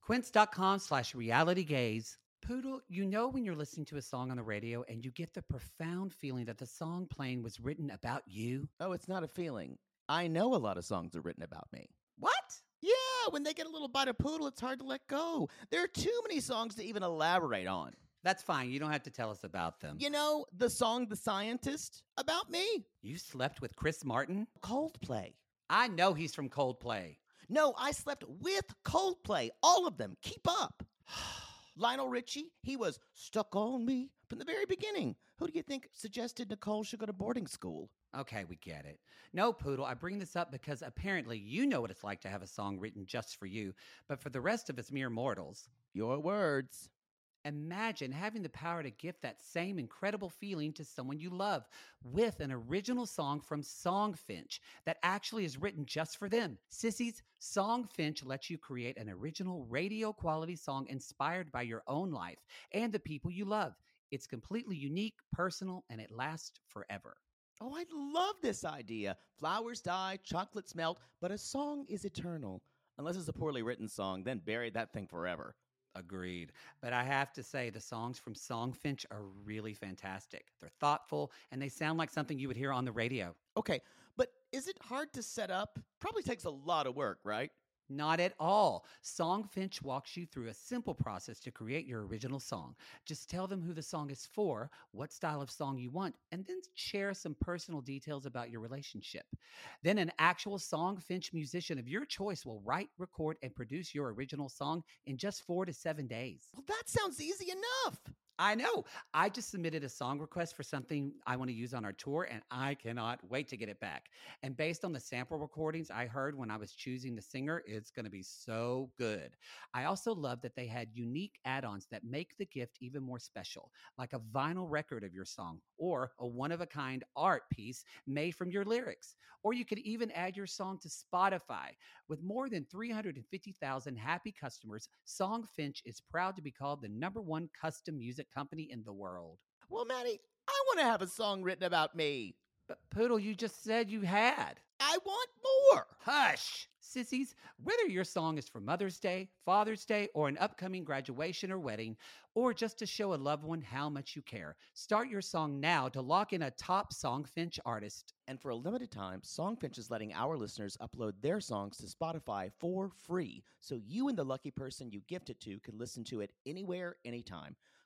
Quince.com/realitygaze. Poodle, you know when you're listening to a song on the radio and you get the profound feeling that the song playing was written about you? Oh, it's not a feeling. I know a lot of songs are written about me. What? Yeah, when they get a little bite of Poodle, it's hard to let go. There are too many songs to even elaborate on. That's fine. You don't have to tell us about them. You know, the song The Scientist, about me. You slept with Chris Martin? Coldplay. I know he's from Coldplay. No, I slept with Coldplay. All of them. Keep up. Lionel Richie, he was stuck on me from the very beginning. Who do you think suggested Nicole should go to boarding school? Okay, we get it. No, Poodle, I bring this up because apparently you know what it's like to have a song written just for you, but for the rest of us mere mortals, Your words. imagine having the power to gift that same incredible feeling to someone you love with an original song from Songfinch that actually is written just for them. Sissies, Songfinch lets you create an original radio quality song inspired by your own life and the people you love. It's completely unique, personal, and it lasts forever. Oh, I love this idea. Flowers die, chocolates melt, but a song is eternal. Unless it's a poorly written song, then bury that thing forever. Agreed. But I have to say, the songs from Songfinch are really fantastic. They're thoughtful, and they sound like something you would hear on the radio. Okay, but is it hard to set up? Probably takes a lot of work, right? Not at all. Songfinch walks you through a simple process to create your original song. Just tell them who the song is for, what style of song you want, and then share some personal details about your relationship. Then an actual Songfinch musician of your choice will write, record, and produce your original song in just 4 to 7 days. Well, that sounds easy enough. I know. I just submitted a song request for something I want to use on our tour, and I cannot wait to get it back. And based on the sample recordings I heard when I was choosing the singer, it's going to be so good. I also love that they had unique add-ons that make the gift even more special, like a vinyl record of your song or a one-of-a-kind art piece made from your lyrics. Or you could even add your song to Spotify. With more than 350,000 happy customers, Songfinch is proud to be called the #1 custom music company in the world. Well, Maddie, I want to have a song written about me. But Poodle, you just said you had. I want more. Hush! Sissies, whether your song is for Mother's Day, Father's Day, or an upcoming graduation or wedding, or just to show a loved one how much you care, start your song now to lock in a top Songfinch artist. And for a limited time, Songfinch is letting our listeners upload their songs to Spotify for free, so you and the lucky person you gift it to can listen to it anywhere, anytime.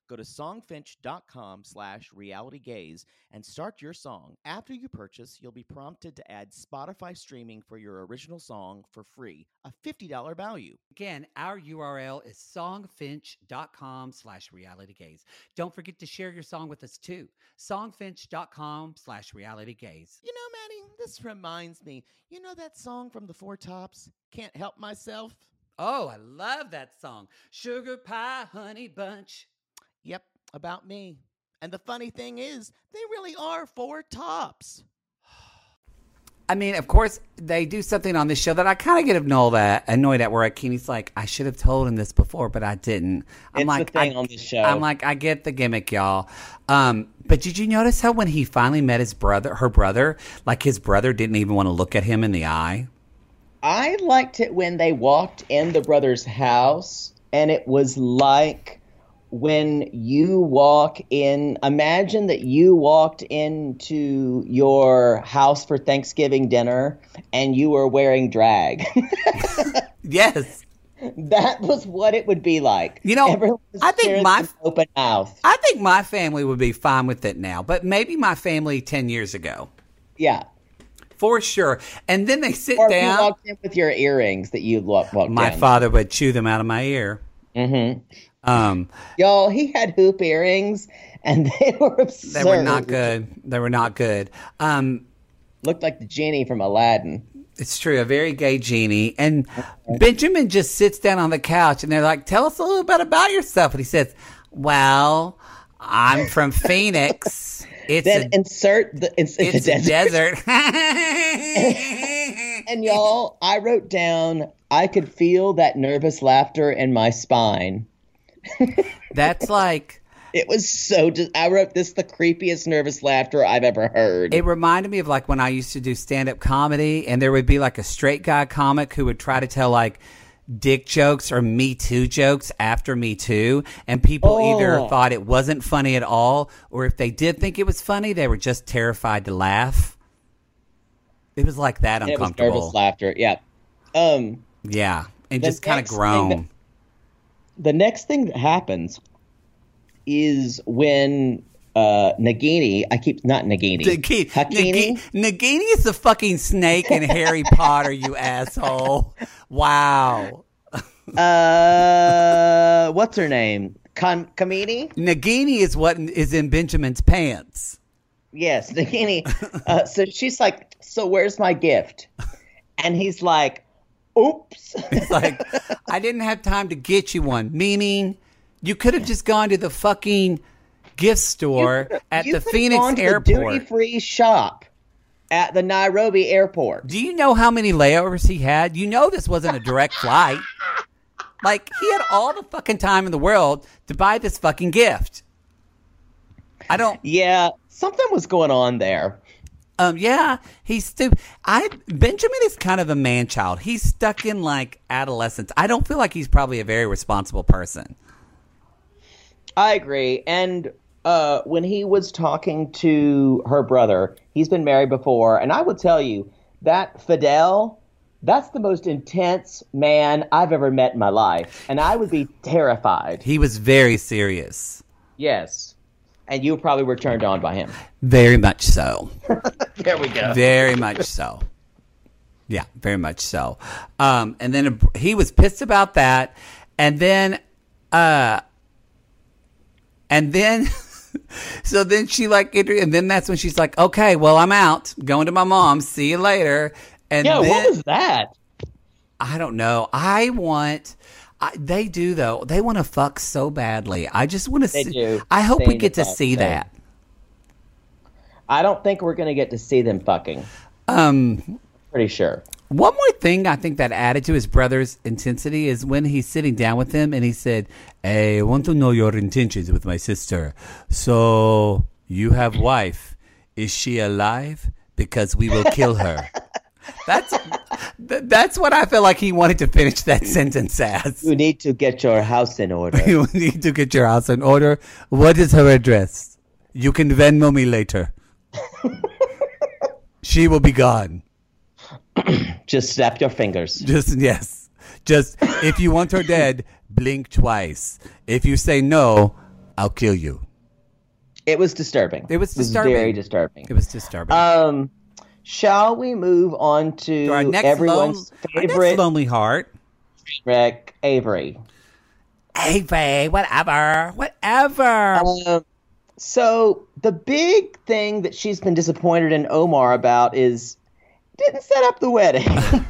Go to songfinch.com/realitygaze and start your song. After you purchase, you'll be prompted to add Spotify streaming for your original song for free, a $50 value. Again, our URL is songfinch.com/realitygaze. Don't forget to share your song with us too. Songfinch.com/realitygaze. You know, Maddie, this reminds me. You know that song from the Four Tops, Can't Help Myself? Oh, I love that song. Sugar Pie Honey Bunch. Yep, about me. And the funny thing is, they really are four tops. I mean, of course, they do something on this show that I kind of get annoyed at, where Keeney's like, I should have told him this before, but I didn't. I'm it's the thing on this show. I'm like, I get the gimmick, y'all. But did you notice how when he finally met her brother, like his brother didn't even want to look at him in the eye? I liked it when they walked in the brother's house, and it was like when you walk in, imagine that you walked into your house for Thanksgiving dinner and you were wearing drag. Yes. That was what it would be like. You know, Everyone was I think staring with open mouth. I think my family would be fine with it now, but maybe my family 10 years ago. Yeah. For sure. And then they sit Or down. if you walked in with your earrings that you walked My in. father would chew them out of my ear. Mm-hmm. Y'all, he had hoop earrings, and they were absurd. They were not good. They were not good. Looked like the genie from Aladdin. It's true, a very gay genie. And Benjamin just sits down on the couch, and they're like, tell us a little bit about yourself. And he says, well, I'm from Phoenix. It's a desert. And y'all, I wrote down, I could feel that nervous laughter in my spine. That's like... It was so... I wrote this the creepiest nervous laughter I've ever heard. It reminded me of like when I used to do stand-up comedy, and there would be like a straight guy comic who would try to tell like dick jokes or Me Too jokes after Me Too, and people either thought it wasn't funny at all, or if they did think it was funny, they were just terrified to laugh. It was like that uncomfortable. It was nervous laughter, yeah. Yeah, and just kind of groan. The next thing that happens is when Nagini, Hakini? Nagini is the fucking snake in Harry Potter, you asshole. Wow. What's her name? Kamini? Nagini is what is in Benjamin's pants. Yes, Nagini. So she's like, so where's my gift? And he's like, oops. It's like, I didn't have time to get you one. Meaning, you could have just gone to the fucking gift store at the Phoenix airport. The duty-free shop at the Nairobi airport. Do you know how many layovers he had? You know this wasn't a direct flight. Like, he had all the fucking time in the world to buy this fucking gift. Yeah, something was going on there. Yeah, he's stupid. Benjamin is kind of a man-child. He's stuck in, like, adolescence. I don't feel like he's probably a very responsible person. I agree. And when he was talking to her brother, he's been married before, and I would tell you that Fidel, that's the most intense man I've ever met in my life, and I would be terrified. He was very serious. Yes. And you probably were turned on by him. Very much so. There we go. Very much so. Yeah, very much so. And then he was pissed about that. And then, so then she like, and then that's when she's like, okay, well, I'm out. Going to my mom. See you later. And yeah, then, what was that? I don't know. They do, though. They want to fuck so badly. I just want to see. I hope we get to see that. I don't think we're going to get to see them fucking. Pretty sure. One more thing I think that added to his brother's intensity is when he's sitting down with him and he said, hey, I want to know your intentions with my sister. So, you have wife. Is she alive? Because we will kill her. That's what I feel like he wanted to finish that sentence as. You need to get your house in order. You need to get your house in order. What is her address? You can Venmo me later. She will be gone. Just snap your fingers. Yes. Just, if you want her dead, blink twice. If you say no, I'll kill you. It was disturbing. It was disturbing. Very disturbing. It was disturbing. Shall we move on to our next everyone's favorite Lonely Heart? wreck, Avery? Avery, whatever. So the big thing that she's been disappointed in Omar about is didn't set up the wedding.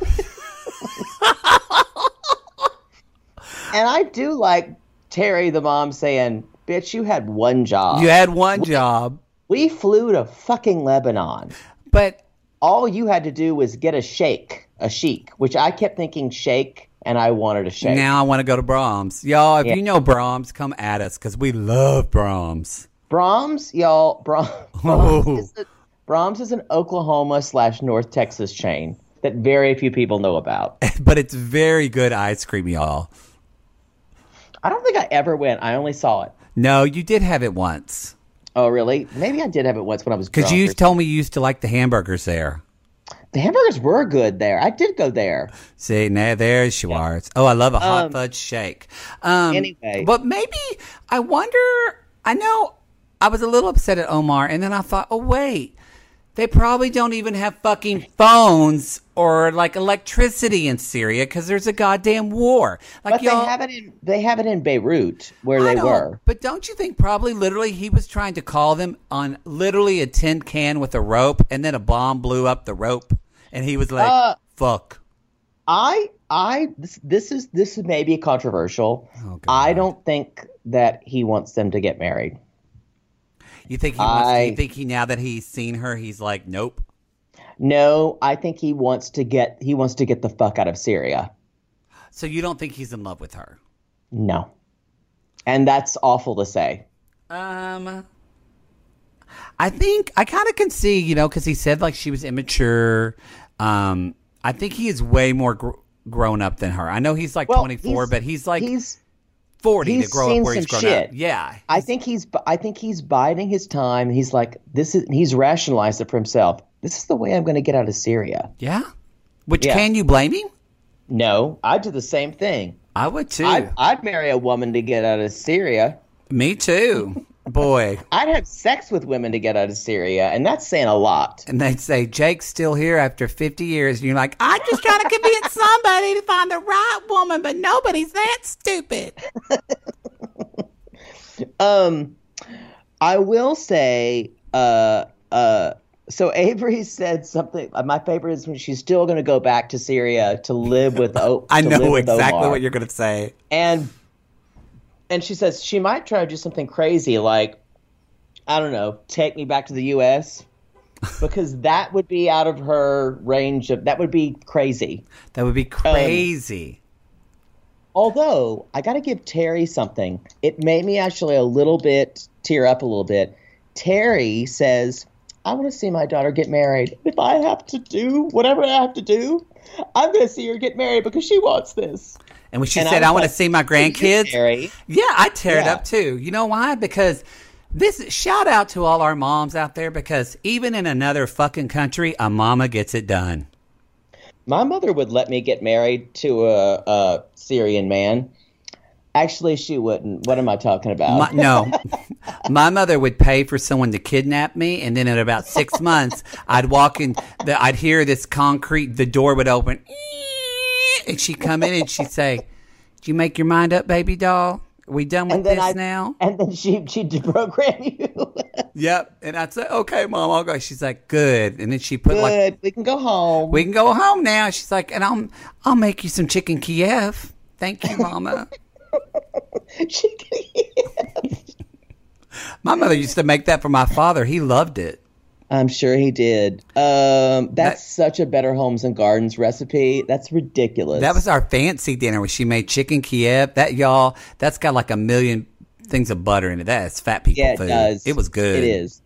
And I do like Terry, the mom, saying, bitch, you had one job. You had one job. We flew to fucking Lebanon. But all you had to do was get a sheik, which I kept thinking shake, and I wanted a shake. Now I want to go to Brahms. Y'all, if you know Brahms, come at us, because we love Brahms. Brahms, y'all, Brahms is an Oklahoma / North Texas chain that very few people know about. But it's very good ice cream, y'all. I don't think I ever went. I only saw it. No, you did have it once. Oh, really? Maybe I did have it once when I was drunk. Because you told me you used to like the hamburgers there. The hamburgers were good there. I did go there. See, now there's Schwartz. Oh, I love a hot fudge shake. Anyway. But maybe, I wonder, I know I was a little upset at Omar, and then I thought, oh, wait. They probably don't even have fucking phones or like electricity in Syria because there's a goddamn war. Like, but they have it in Beirut where they were. But don't you think probably literally he was trying to call them on literally a tin can with a rope, and then a bomb blew up the rope, and he was like, "Fuck." This is maybe controversial. Oh, God. I don't think that he wants them to get married. You think he wants? You think he, now that he's seen her, he's like, nope. No, I think he wants to get the fuck out of Syria. So you don't think he's in love with her? No, and that's awful to say. I think I kind of can see, because he said like she was immature. I think he is way more grown up than her. I know he's like 24, but he's like 40 to grow up where he's grown up. Yeah. I think he's biding his time. He's like, he's rationalized it for himself. This is the way I'm going to get out of Syria. Yeah. Can you blame him? No, I'd do the same thing. I would too. I'd marry a woman to get out of Syria. Me too. Boy. I'd have sex with women to get out of Syria, and that's saying a lot. And they'd say, Jake's still here after 50 years. And you're like, I'm just trying to convince somebody to find the right woman, but nobody's that stupid. I will say, so Avery said something. My favorite is when she's still going to go back to Syria to live with I know exactly what you're going to say. And she says she might try to do something crazy like, I don't know, take me back to the U.S. because that would be out of her range that would be crazy. That would be crazy. Although, I got to give Terry something. It made me actually tear up a little bit. Terry says, I want to see my daughter get married. If I have to do whatever I have to do, I'm going to see her get married because she wants this. And when she said, I want to see my grandkids. Yeah, I tear it up too. You know why? Because shout out to all our moms out there, because even in another fucking country, a mama gets it done. My mother would let me get married to a Syrian man. Actually, she wouldn't. What am I talking about? My mother would pay for someone to kidnap me, and then in about 6 months, I'd walk in, I'd hear this concrete, the door would open, and she'd come in and she'd say, did you make your mind up, baby doll? Are we done with this now? And then she'd deprogram you. Yep. And I'd say, okay, Mom, I'll go. She's like, good. And then she put we can go home. We can go home now. She's like, and I'll make you some chicken Kiev. Thank you, Mama. Chicken Kiev. My mother used to make that for my father. He loved it. I'm sure he did. That's such a Better Homes and Gardens recipe. That's ridiculous. That was our fancy dinner where she made chicken Kiev. That's got like a million things of butter in it. That is fat people food. Yeah, it does. It was good. It is.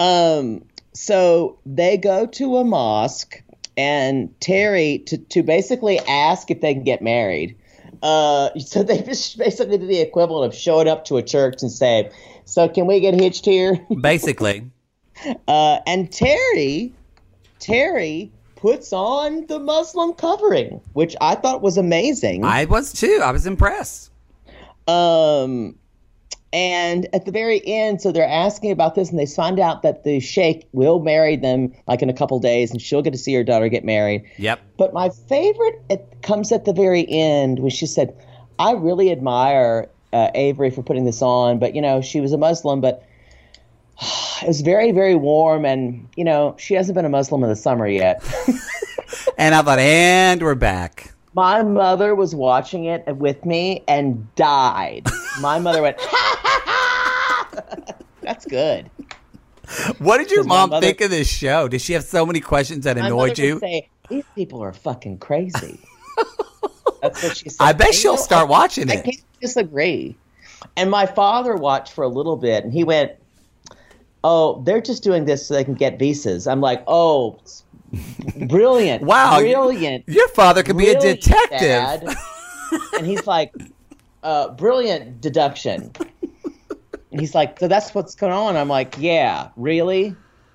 So they go to a mosque, and Terry to basically ask if they can get married. So they just basically do the equivalent of showing up to a church and say, so can we get hitched here? Basically. And Terry puts on the Muslim covering, which I thought was amazing. I was too. I was impressed. And at the very end, so they're asking about this, and they find out that the sheikh will marry them like in a couple days, and she'll get to see her daughter get married. Yep. But my favorite comes at the very end when she said, I really admire Avery for putting this on, but, she was a Muslim, but it was very, very warm, and, she hasn't been a Muslim in the summer yet. And I thought, and we're back. My mother was watching it with me and died. My mother went, ha, ha, ha! That's good. What did your mom think of this show? Did she have so many questions that annoyed you? Would say, these people are fucking crazy. That's what she said. I bet she'll start watching it. I can't disagree. And my father watched for a little bit, and he went, oh, they're just doing this so they can get visas. I'm like, oh, brilliant. Wow. Brilliant. Your father could be a detective. Dad. And he's like, brilliant deduction. And he's like, so that's what's going on. I'm like, yeah, really?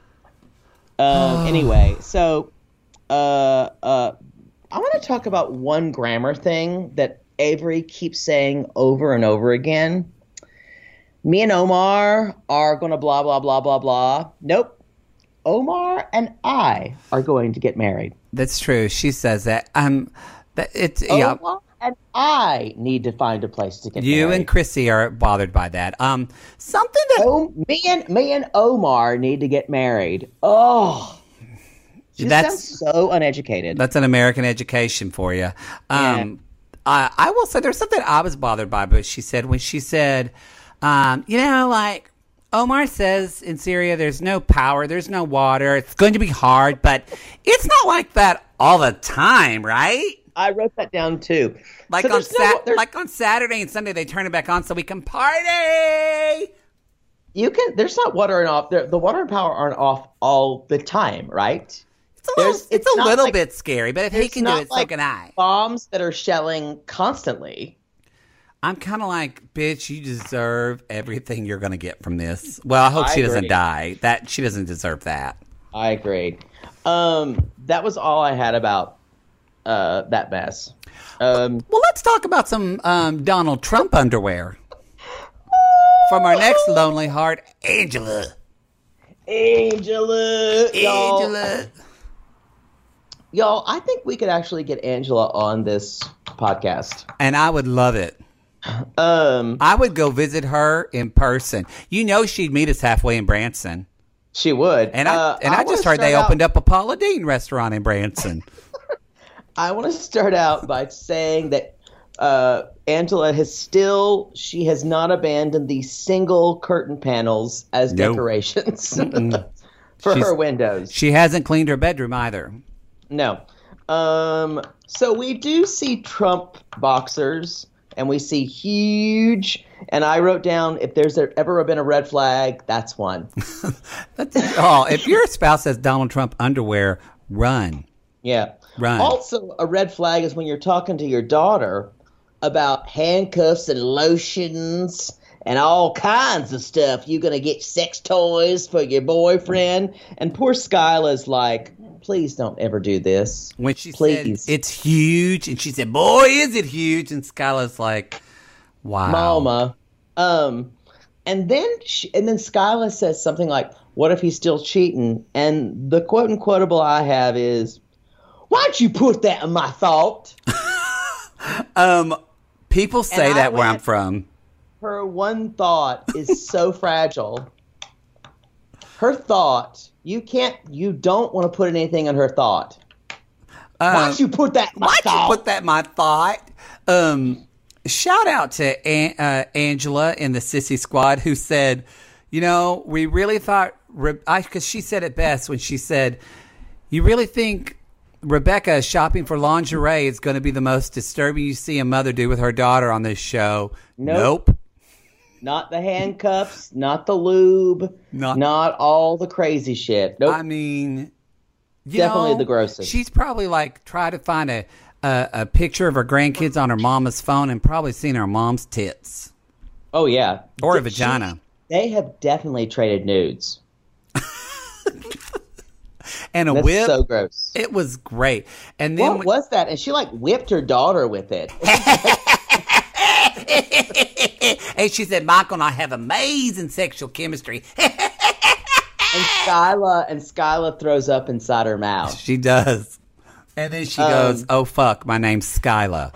Anyway, so I want to talk about one grammar thing that Avery keeps saying over and over again. Me and Omar are going to blah, blah, blah, blah, blah. Nope. Omar and I are going to get married. That's true. She says that. Omar and I need to find a place to get married. You and Chrissy are bothered by that. Something that me and Omar need to get married. Oh, she sounds so uneducated. That's an American education for you. I will say there's something I was bothered by, but she said when she said, like. Omar says in Syria there's no power, there's no water, it's going to be hard, but it's not like that all the time, right? I wrote that down too. Like on Saturday and Sunday they turn it back on so we can party. There's not water and off. The water and power aren't off all the time, right? It's a little bit scary, but if he can do it, so can I. Bombs that are shelling constantly. I'm kind of like, bitch, you deserve everything you're going to get from this. Well, I hope she doesn't die. She doesn't deserve that. I agree. That was all I had about that mess. Well, let's talk about some Donald Trump underwear. From our next Lonely Heart, Angela. Y'all, I think we could actually get Angela on this podcast. And I would love it. I would go visit her in person. She'd meet us halfway in Branson. She would. And I just heard they opened up a Paula Deen restaurant in Branson. I want to start out by saying that Angela she has not abandoned the single curtain panels as decorations for her windows. She hasn't cleaned her bedroom either. No. So we do see Trump boxers. And we see huge, and I wrote down, if there's ever been a red flag, that's one. If your spouse has Donald Trump underwear, run. Yeah. Run. Also, a red flag is when you're talking to your daughter about handcuffs and lotions and all kinds of stuff. You're going to get sex toys for your boyfriend. And poor Skyla's like, please don't ever do this. When she said it's huge, and she said, boy, is it huge. And Skyla's like, wow. Mama. And then Skyla says something like, what if he's still cheating? And the quote unquotable I have is, why'd you put that in my thought? People say that where I'm from. Her one thought is so fragile. Her thought, you don't want to put anything on her thought. Why'd you put that in my thought? Shout out to Angela in the Sissy Squad who said, we really thought, because she said it best when she said, you really think Rebecca shopping for lingerie is going to be the most disturbing you see a mother do with her daughter on this show? Nope. Not the handcuffs, not the lube, not all the crazy shit. Nope. I mean, definitely the grossest. She's probably tried to find a picture of her grandkids on her mama's phone and probably seen her mom's tits. Oh, yeah. Or a vagina. They have definitely traded nudes. And a That's whip. So gross. It was great. And then what was that? And she whipped her daughter with it. And she said, Michael and I have amazing sexual chemistry. And Skyla throws up inside her mouth. She does. And then she goes, oh, fuck, my name's Skyla.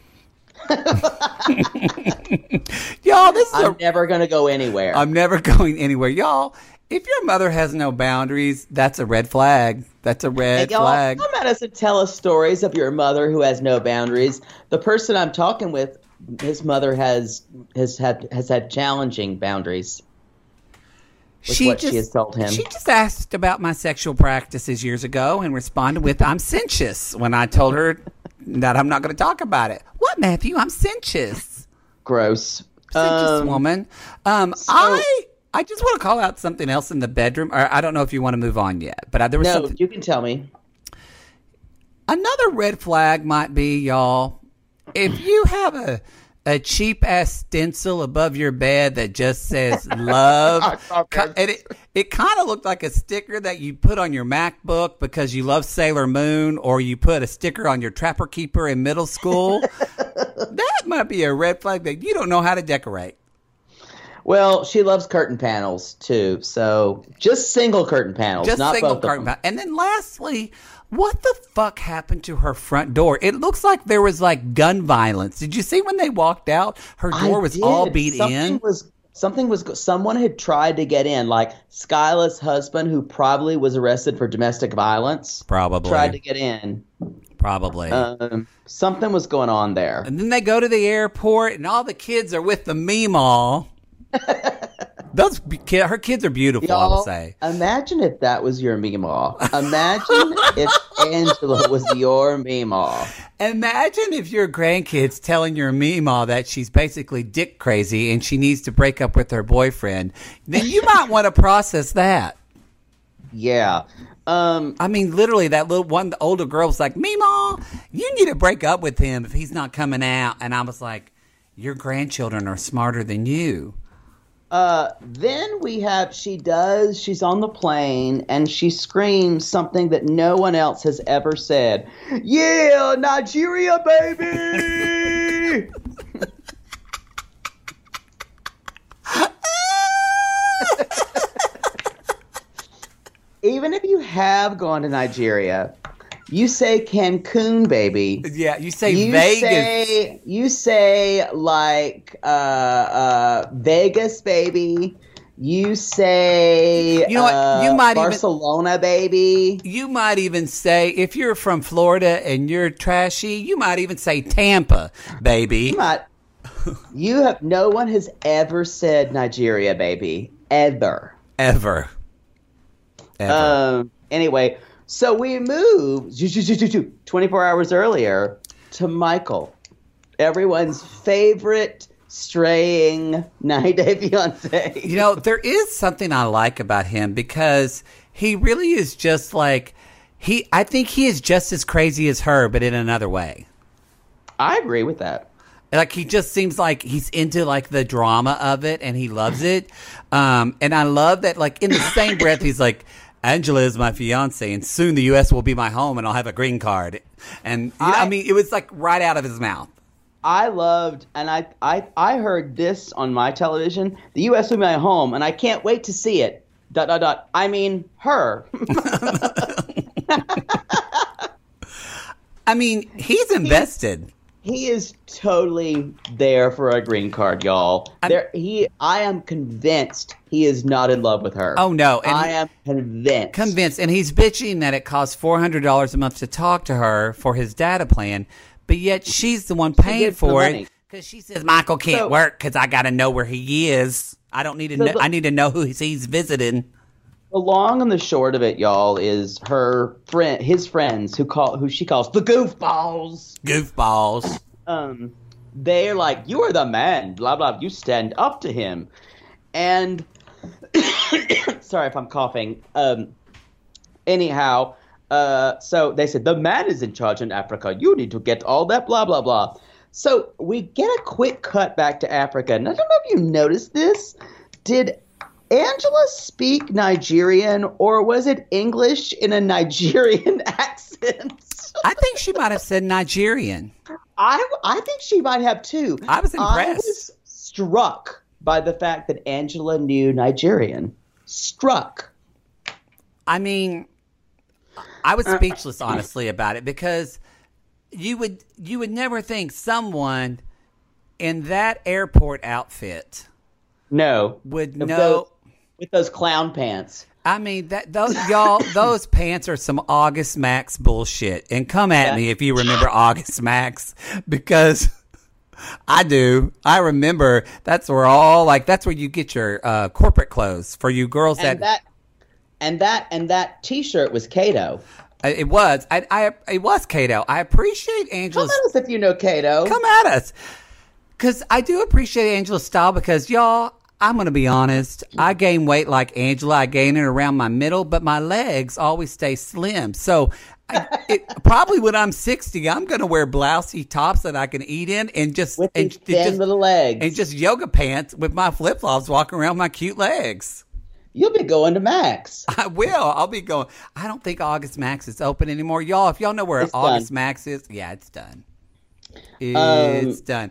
Y'all, I'm never going to go anywhere. I'm never going anywhere. Y'all, if your mother has no boundaries, that's a red flag. That's a red flag. Come at us and tell us stories of your mother who has no boundaries. The person I'm talking with, his mother has had challenging boundaries. She has told him. She just asked about my sexual practices years ago and responded with, I'm sensuous, when I told her that I'm not going to talk about it. What, Matthew? I'm sensuous. Gross. Sensuous woman. I just want to call out something else in the bedroom. Or I don't know if you want to move on yet, but there was something. You can tell me. Another red flag might be, y'all, if you have a cheap-ass stencil above your bed that just says love. And it kind of looked like a sticker that you put on your MacBook because you love Sailor Moon, or you put a sticker on your Trapper Keeper in middle school. That might be a red flag that you don't know how to decorate. Well, she loves curtain panels, too. So just single curtain panels, just not single both curtain of them. panels. And then lastly, what the fuck happened to her front door? It looks like there was like gun violence. Did you see when they walked out? Her door was all beat in. Someone had tried to get in, like Skyla's husband, who probably was arrested for domestic violence. Probably. Tried to get in. Probably. Something was going on there. And then they go to the airport, and all the kids are with the Meemaw. Her kids are beautiful, I will say. Imagine if that was your Meemaw. Imagine if Angela was your Meemaw. Imagine if your grandkid's telling your Meemaw that she's basically dick crazy and she needs to break up with her boyfriend. Then you might want to process that. Yeah. I mean, literally, that the older girl was like, Meemaw, you need to break up with him if he's not coming out. And I was like, your grandchildren are smarter than you. Then we have, she's on the plane and she screams something that no one else has ever said. Yeah, Nigeria, baby! Even if you have gone to Nigeria, you say Cancun, baby. Yeah, you say Vegas. You say like Vegas, baby. You say you know what? You might Barcelona, baby. You might even say, if you're from Florida and you're trashy, you might even say Tampa, baby. No one has ever said Nigeria, baby. Ever. Anyway. So we moved 24 hours earlier to Michael, everyone's favorite straying 90-Day Fiancé. You know, there is something I like about him because he really is just like, I think he is just as crazy as her, but in another way. I agree with that. Like, he just seems like he's into, like, the drama of it, and he loves it. And I love that, like, in the same breath, he's like, Angela is my fiance, and soon the U.S. will be my home, and I'll have a green card. And I mean, it was like right out of his mouth. I loved, and I heard this on my television. The U.S. will be my home, and I can't wait to see it. ... I mean, her. I mean, he's invested. He is totally there for a green card, y'all. I am convinced he is not in love with her. Oh, no. And I am convinced. And he's bitching that it costs $400 a month to talk to her for his data plan, but yet she's the one paying for it because she says, Michael can't work because I got to know where he is. I don't need to know. I need to know who he's visiting. The long and the short of it, y'all, is his friends who she calls the goofballs. They're like, you are the man, blah, blah, you stand up to him. And, sorry if I'm coughing. Anyhow, so they said, the man is in charge in Africa. You need to get all that, blah, blah, blah. So we get a quick cut back to Africa. And I don't know if you noticed this. Did Angela speak Nigerian, or was it English in a Nigerian accent? I think she might have said Nigerian. I think she might have too. I was impressed. I was struck by the fact that Angela knew Nigerian. Struck. I mean, I was speechless, honestly, about it, because you would never think someone in that airport outfit would know with those clown pants. I mean, those pants are some August Max bullshit. And come at me if you remember August Max, because I do. I remember that's where you get your corporate clothes for you girls and that T-shirt was Kato. It was. It was Kato. I appreciate Angela's. Come at us if you know Kato. Come at us, because I do appreciate Angela's style. Because y'all, I'm going to be honest. I gain weight like Angela. I gain it around my middle, but my legs always stay slim. So probably when I'm 60, I'm going to wear blousey tops that I can eat in, and just with thin little legs, and just yoga pants with my flip flops, walking around my cute legs. You'll be going to Max. I will. I'll be going. I don't think August Max is open anymore, y'all. If y'all know where August Max is, yeah, it's done. It's done.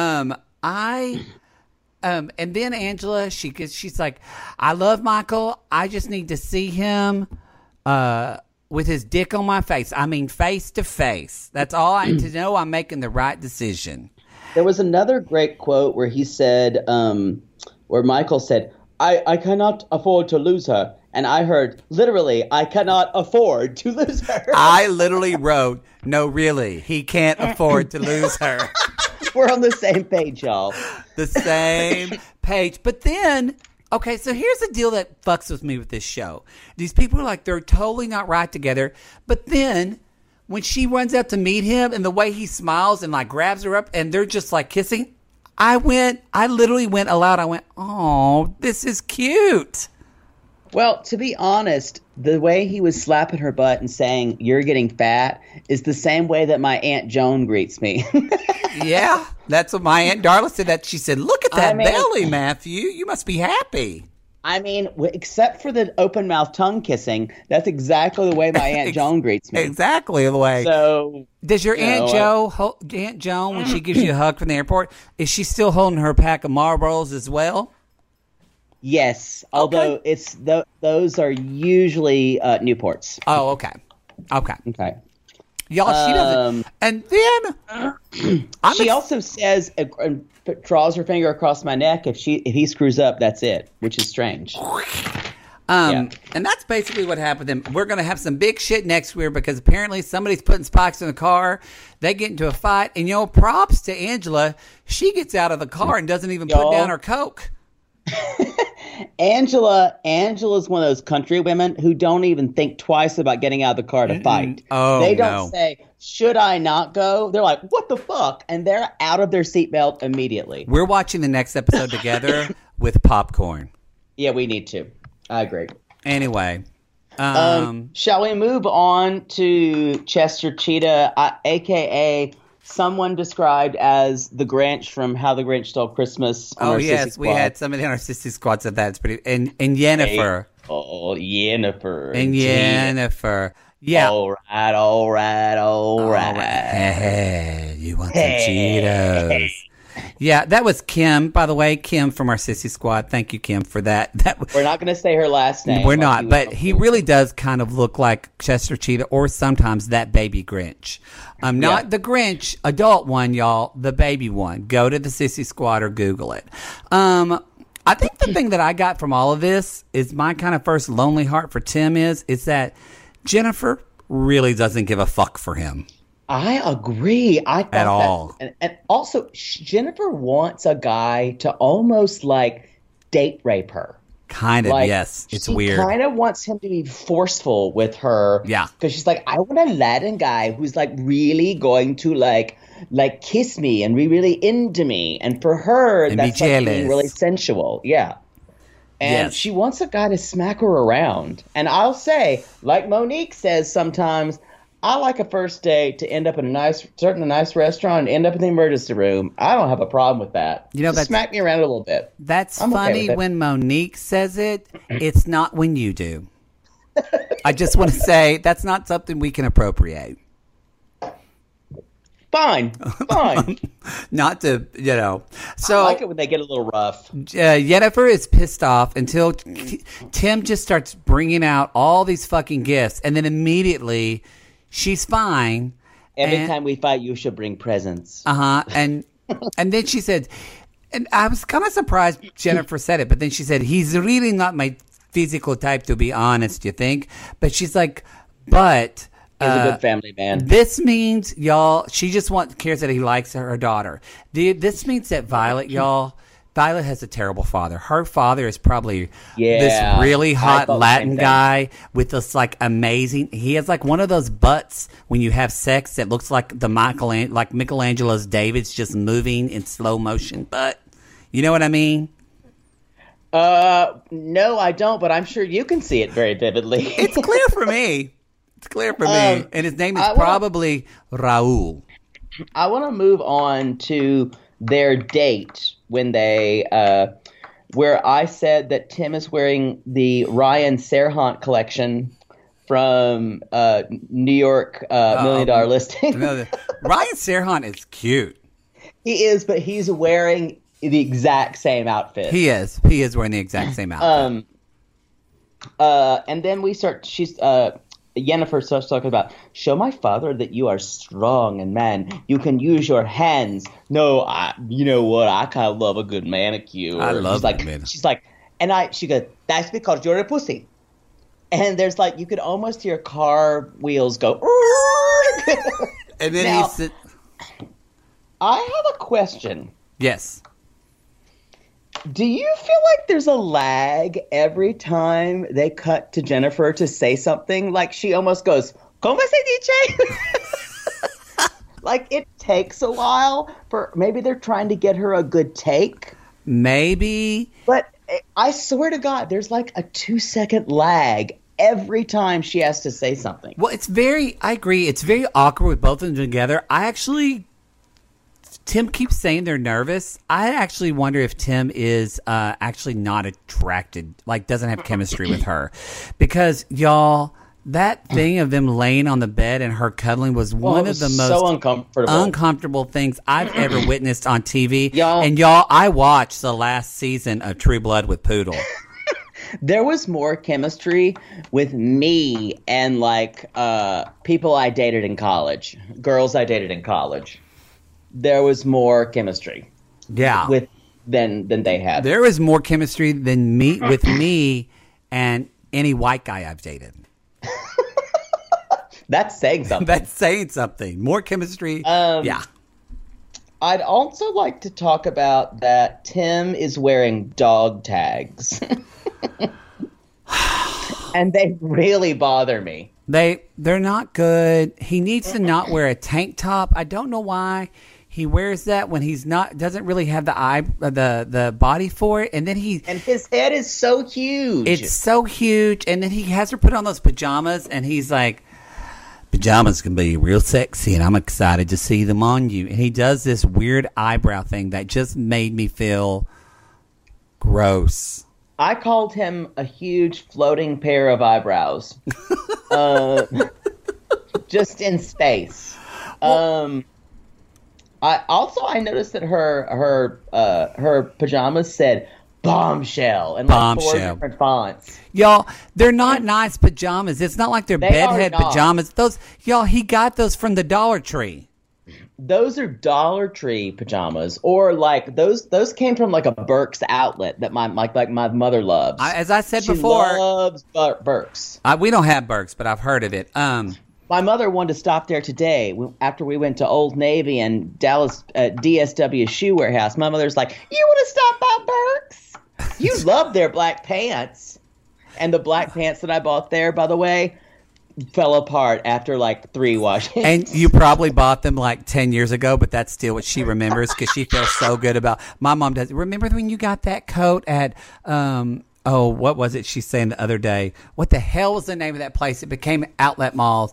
And then Angela, she's like, I love Michael. I just need to see him with his dick on my face. I mean, face to face. That's all I need to know. I'm making the right decision. There was another great quote where he said, where Michael said, I cannot afford to lose her. And I heard, literally, I cannot afford to lose her. I literally wrote, no, really, he can't afford to lose her. We're on the same page, y'all. The same page. But then, okay, so here's the deal that fucks with me with this show. These people are like, they're totally not right together. But then when she runs up to meet him and the way he smiles and like grabs her up and they're just like kissing, I literally went aloud. I went, oh, this is cute. Well, to be honest, the way he was slapping her butt and saying, you're getting fat, is the same way that my Aunt Joan greets me. Yeah, that's what my Aunt Darla said. That she said, look at that belly, Matthew. You must be happy. I mean, except for the open mouth tongue kissing, that's exactly the way my Aunt Joan greets me. Exactly the way. So, does your Aunt Joan, when she gives you a hug from the airport, is she still holding her pack of Marlboros as well? Yes, although it's those are usually Newports. Oh, okay. Y'all, she doesn't. And then she also says, draws her finger across my neck. If he screws up, that's it, which is strange. And that's basically what happened to them. We're going to have some big shit next year because apparently somebody's putting spikes in the car. They get into a fight, and props to Angela. She gets out of the car and doesn't even put down her Coke. Angela's one of those country women who don't even think twice about getting out of the car to fight. They don't say, should I not go? They're like, what the fuck? And they're out of their seatbelt immediately. We're watching the next episode together with popcorn. Yeah, we need to. I agree. Anyway. Shall we move on to Chester Cheetah, a.k.a. someone described as the Grinch from How the Grinch Stole Christmas. Oh, yes. We had somebody on our Sissy Squad said that. It's pretty. And Yennefer. Yennefer. And Yennefer. Yeah. All right. Hey, you want some Cheetos. Yeah, that was Kim, by the way. Kim from our Sissy Squad. Thank you, Kim, for that. We're not going to say her last name. We're not, but he really does kind of look like Chester Cheetah or sometimes that baby Grinch. Not the Grinch adult one, y'all, the baby one. Go to the Sissy Squad or Google it. I think the thing that I got from all of this is my kind of first lonely heart for Tim is that Jennifer really doesn't give a fuck for him. I agree. I thought at all. And also, Jennifer wants a guy to almost like date rape her. Kind of, like, yes. It's weird. She kind of wants him to be forceful with her. Yeah. Because she's like, I want a Latin guy who's like really going to like kiss me and be really into me. And for her, and that's like being really sensual. Yeah. And she wants a guy to smack her around. And I'll say, like Monique says sometimes, I like a first date to end up in a nice restaurant and end up in the emergency room. I don't have a problem with that. Just smack me around a little bit. That's funny when Monique says it. It's not when you do. I just want to say that's not something we can appropriate. Fine. Not to, So I like it when they get a little rough. Yennefer is pissed off until Tim just starts bringing out all these fucking gifts, and then immediately she's fine. Every time we fight, you should bring presents. And then she said, and I was kind of surprised Jennifer said it, but then she said, he's really not my physical type, to be honest, you think? But she's like, but he's a good family man. This means, y'all, she just cares that he likes her daughter. This means that Violet has a terrible father. Her father is probably this really hot Latin guy with this like amazing. He has like one of those butts when you have sex that looks like Michelangelo's David's just moving in slow motion. But you know what I mean? No, I don't. But I'm sure you can see it very vividly. It's clear for me. And his name is probably Raul. I want to move on to their date when they, where I said that Tim is wearing the Ryan Serhant collection from New York $1 Million Listing. Ryan Serhant is cute. He is, but he's wearing the exact same outfit. He is wearing the exact same outfit. And then Yennefer starts talking about, show my father that you are strong and man. You can use your hands. No, you know what? I kind of love a good manicure. I love She's like, she goes, that's because you're a pussy. And there's like, you could almost hear car wheels go. And then now, I have a question. Yes. Do you feel like there's a lag every time they cut to Jennifer to say something? Like she almost goes, "Como se dice?" Like it takes a while for maybe they're trying to get her a good take. Maybe. But I swear to God, there's like a 2-second lag every time she has to say something. Well, I agree. It's very awkward with both of them together. Tim keeps saying they're nervous. I actually wonder if Tim is actually not attracted, like doesn't have chemistry with her. Because, y'all, that thing of them laying on the bed and her cuddling was one of the most uncomfortable things I've ever witnessed on TV. Y'all, I watched the last season of True Blood with Poodle. There was more chemistry with me and like people I dated in college, girls I dated in college. There was more chemistry. Yeah. Than they had. There was more chemistry than with me and any white guy I've dated. That's saying something. That's saying something. More chemistry. Yeah. I'd also like to talk about that Tim is wearing dog tags. And they really bother me. They're not good. He needs to not wear a tank top. I don't know why. He wears that when he's doesn't really have the body for it, and then and his head is so huge. It's so huge, and then he has her put on those pajamas, and he's like, pajamas can be real sexy, and I'm excited to see them on you. And he does this weird eyebrow thing that just made me feel gross. I called him a huge floating pair of eyebrows, just in space. I noticed that her pajamas said bombshell and like 4 different fonts. Y'all, they're not nice pajamas. It's not like they're bedhead pajamas. He got those from the Dollar Tree. Those are Dollar Tree pajamas, or like those came from like a Burke's outlet that my mother loves. As I said before, she loves Burke's. We don't have Burke's, but I've heard of it. My mother wanted to stop there today after we went to Old Navy and Dallas DSW Shoe Warehouse. My mother's like, "You want to stop by Burke's? You love their black pants." And the black pants that I bought there, by the way, fell apart after like 3 washings. And you probably bought them like 10 years ago, but that's still what she remembers because she feels so good about. My mom does. Remember when you got that coat at what was it she's saying the other day? What the hell was the name of that place? It became Outlet Malls.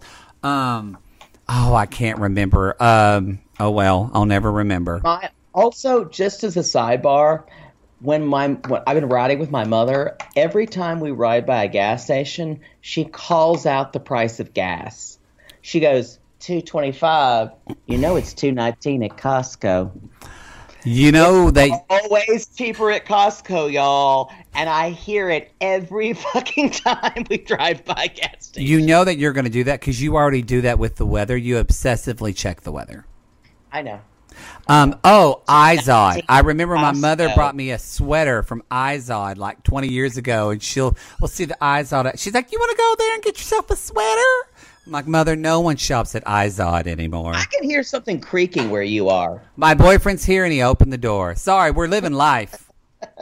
I can't remember. Oh well, I'll never remember. Also, just as a sidebar, when I've been riding with my mother, every time we ride by a gas station, she calls out the price of gas. She goes, $2.25. You know it's $2.19 at Costco. You know they always cheaper at Costco, y'all, and I hear it every fucking time we drive by gas stations. You know that you're going to do that because you already do that with the weather. You obsessively check the weather. I know. Izod. I remember my mother brought me a sweater from Izod like 20 years ago, and we'll see the Izod. She's like, "You want to go there and get yourself a sweater?" I'm like, "Mother, no one shops at Izod anymore." I can hear something creaking where you are. My boyfriend's here, and he opened the door. Sorry, we're living life.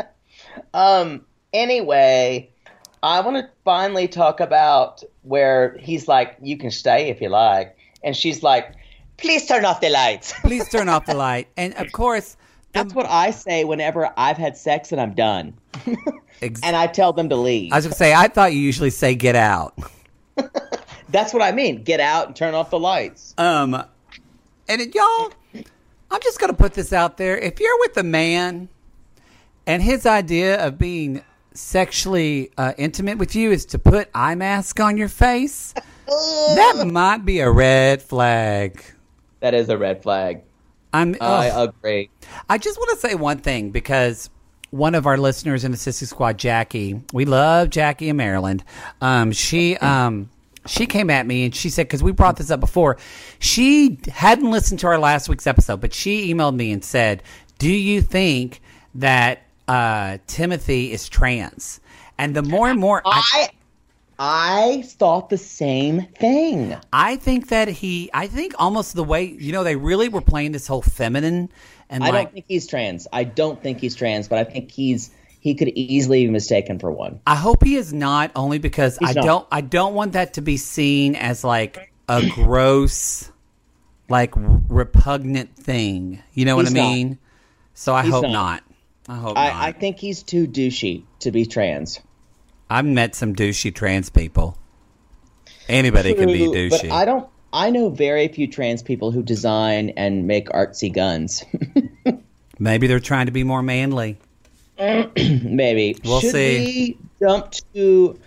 Anyway, I want to finally talk about where he's like, "You can stay if you like," and she's like, "Please turn off the lights." Please turn off the light. And of course, that's what I say whenever I've had sex and I'm done. And I tell them to leave. I was going to say, I thought you usually say get out. That's what I mean. Get out and turn off the lights. And y'all, I'm just going to put this out there. If you're with a man and his idea of being sexually intimate with you is to put eye mask on your face, that might be a red flag. That is a red flag. I agree. I just want to say one thing because one of our listeners in the Sissy Squad, Jackie, we love Jackie in Maryland. She came at me and she said, because we brought this up before, she hadn't listened to our last week's episode, but she emailed me and said, "Do you think that Timothy is trans?" And the more and more I thought the same thing. I think almost the way, they really were playing this whole feminine. And I don't think he's trans. I don't think he's trans, but I think he could easily be mistaken for one. I hope he is not, only because I don't want that to be seen as like a gross, like repugnant thing. You know what I mean? Not. So I hope not. I think he's too douchey to be trans. I've met some douchey trans people. Anybody can be douchey. But I know very few trans people who design and make artsy guns. Maybe they're trying to be more manly. Maybe. We'll Should see. we jump to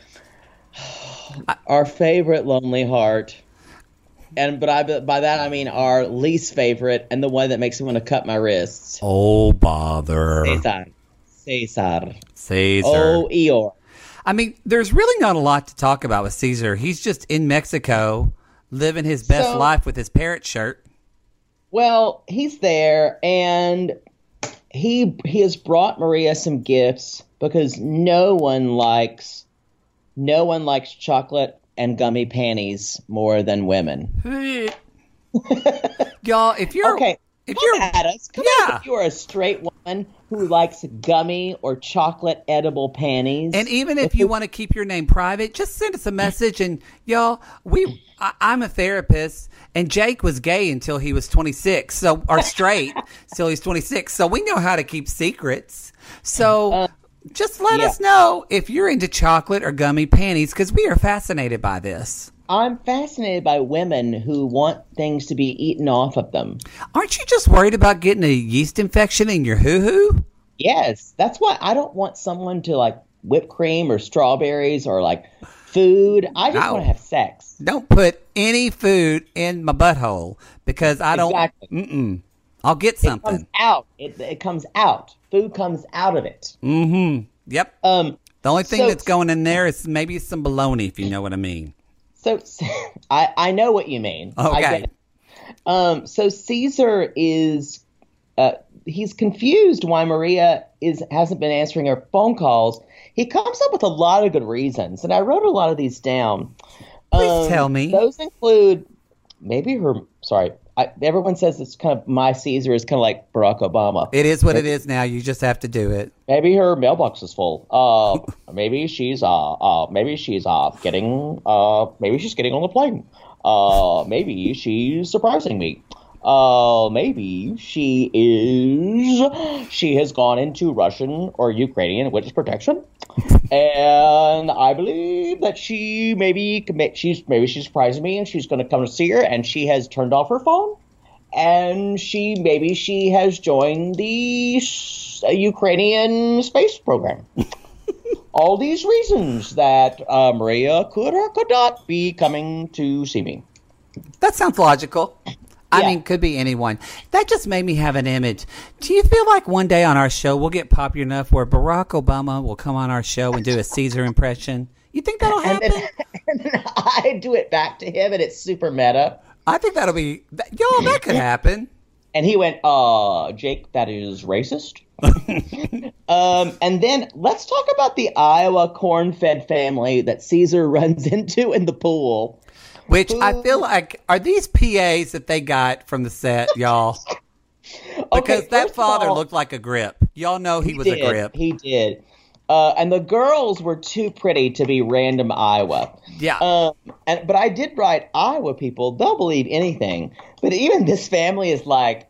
our favorite Lonely Heart? But by that I mean our least favorite and the one that makes me want to cut my wrists. Oh, bother. Cesar. Oh, Eeyore. I mean, there's really not a lot to talk about with Caesar. He's just in Mexico, living his best life with his parrot shirt. Well, he's there, and he has brought Maria some gifts because no one likes chocolate and gummy panties more than women. Y'all, if you're okay, if you're at us, come on, if you're a straight woman who likes gummy or chocolate edible panties, and even if you want to keep your name private, just send us a message. And y'all, I'm a therapist, and Jake was gay until he was 26, or straight till he's 26. So we know how to keep secrets. So just let us know if you're into chocolate or gummy panties, because we are fascinated by this. I'm fascinated by women who want things to be eaten off of them. Aren't you just worried about getting a yeast infection in your hoo-hoo? Yes, that's why I don't want someone to like whipped cream or strawberries or like food. I just want to have sex. Don't put any food in my butthole because I don't. Exactly. I'll get something. It comes out. It comes out. Food comes out of it. Mm-hmm. Yep. The only thing that's going in there is maybe some bologna, if you know what I mean. So I know what you mean. Okay. So Caesar is he's confused why Maria hasn't been answering her phone calls. He comes up with a lot of good reasons, and I wrote a lot of these down. Please tell me. Those include maybe her. Sorry, everyone says it's kind of my Caesar is kind of like Barack Obama. It is what it is now. You just have to do it. Maybe her mailbox is full. Maybe she's maybe she's getting maybe she's getting on the plane. Maybe she's surprising me. Maybe she has gone into Russian or Ukrainian witness protection. And I believe that she's surprising me and she's going to come to see her, and she has turned off her phone, and she has joined the Ukrainian space program. All these reasons that Maria could or could not be coming to see me. That sounds logical. I Yeah. mean, could be anyone. That just made me have an image. Do you feel like one day on our show we'll get popular enough where Barack Obama will come on our show and do a Caesar impression? You think that'll happen? And then I do it back to him, and it's super meta. I think that'll be... that could happen. And he went, Jake, that is racist. And then let's talk about the Iowa corn-fed family that Caesar runs into in the pool. Which I feel like, are these PAs that they got from the set, y'all? Because Okay, that first of father all, looked like a grip. Y'all know he was a grip. He did. And the girls were too pretty to be random Iowa. Yeah. But I did write Iowa people. They'll believe anything. But even this family is like,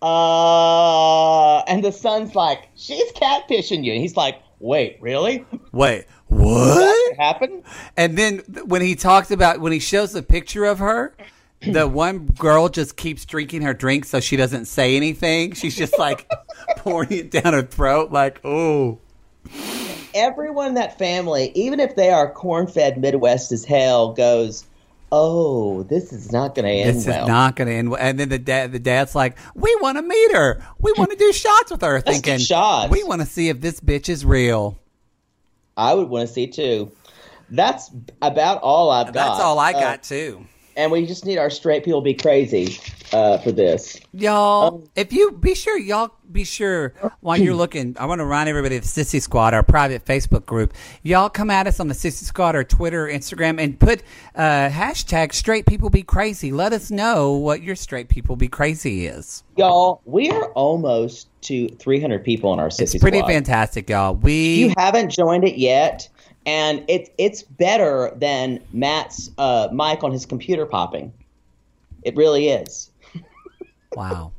and the son's like, she's catfishing you. And he's like, wait, really? Wait, what? What happened? And then when he talks about, when he shows the picture of her, the one girl just keeps drinking her drink so she doesn't say anything. She's just like pouring it down her throat like, oh. Everyone in that family, even if they are corn-fed Midwest as hell, goes, oh, this is not going to end This well. is not going to end well. And then the dad's like, we want to meet her. We want to do shots with her. Let's do Thinking, shots. we want to see if this bitch is real. I would want to see, too. That's about all I've got. That's all I got, too. And we just need our straight people to be crazy for this. Y'all, if you be sure while you're looking, I want to remind everybody of Sissy Squad, our private Facebook group. Y'all come at us on the Sissy Squad or Twitter, Instagram, and put hashtag straight people be crazy. Let us know what your straight people be crazy is. Y'all, we are almost to 300 people in our Sissy It's pretty Squad. fantastic, y'all. If you haven't joined it yet, and it's better than Matt's mic on his computer popping. It really is. Wow.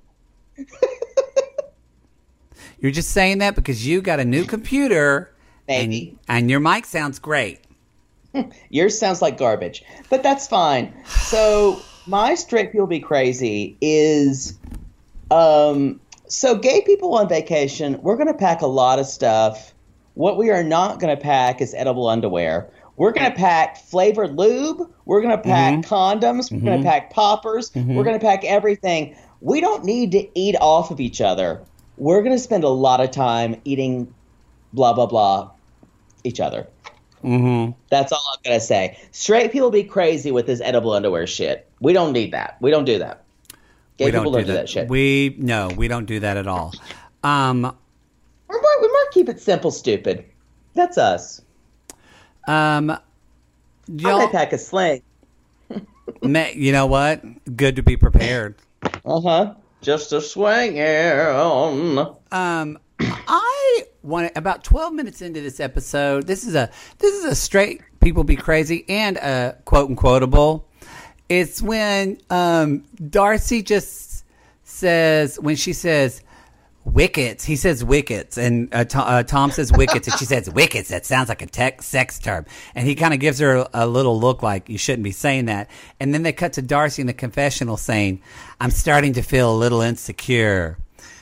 You're just saying that because you got a new computer Maybe. and your mic sounds great. Yours sounds like garbage, but that's fine. So my straight people be crazy is, so gay people on vacation, we're going to pack a lot of stuff. What we are not going to pack is edible underwear. We're going to pack flavored lube. We're going to pack condoms. We're going to pack poppers. We're going to pack everything. We don't need to eat off of each other. We're going to spend a lot of time eating blah, blah, blah each other. That's all I'm going to say. Straight people be crazy with this edible underwear shit. We don't need that. We don't do that. Gay people don't do that shit. We don't do that at all. We might keep it simple, stupid. That's us. Y'all, I'm going to pack a sling. you know what? Good to be prepared. Just a swing. I want about 12 minutes into this episode. This is a straight people be crazy and a quote and quotable. It's when Darcy just says, when she says wickets, he says wickets, and Tom says wickets, and she says wickets. That sounds like a sex term, and he kind of gives her a little look like you shouldn't be saying that. And then they cut to Darcy in the confessional saying, "I'm starting to feel a little insecure."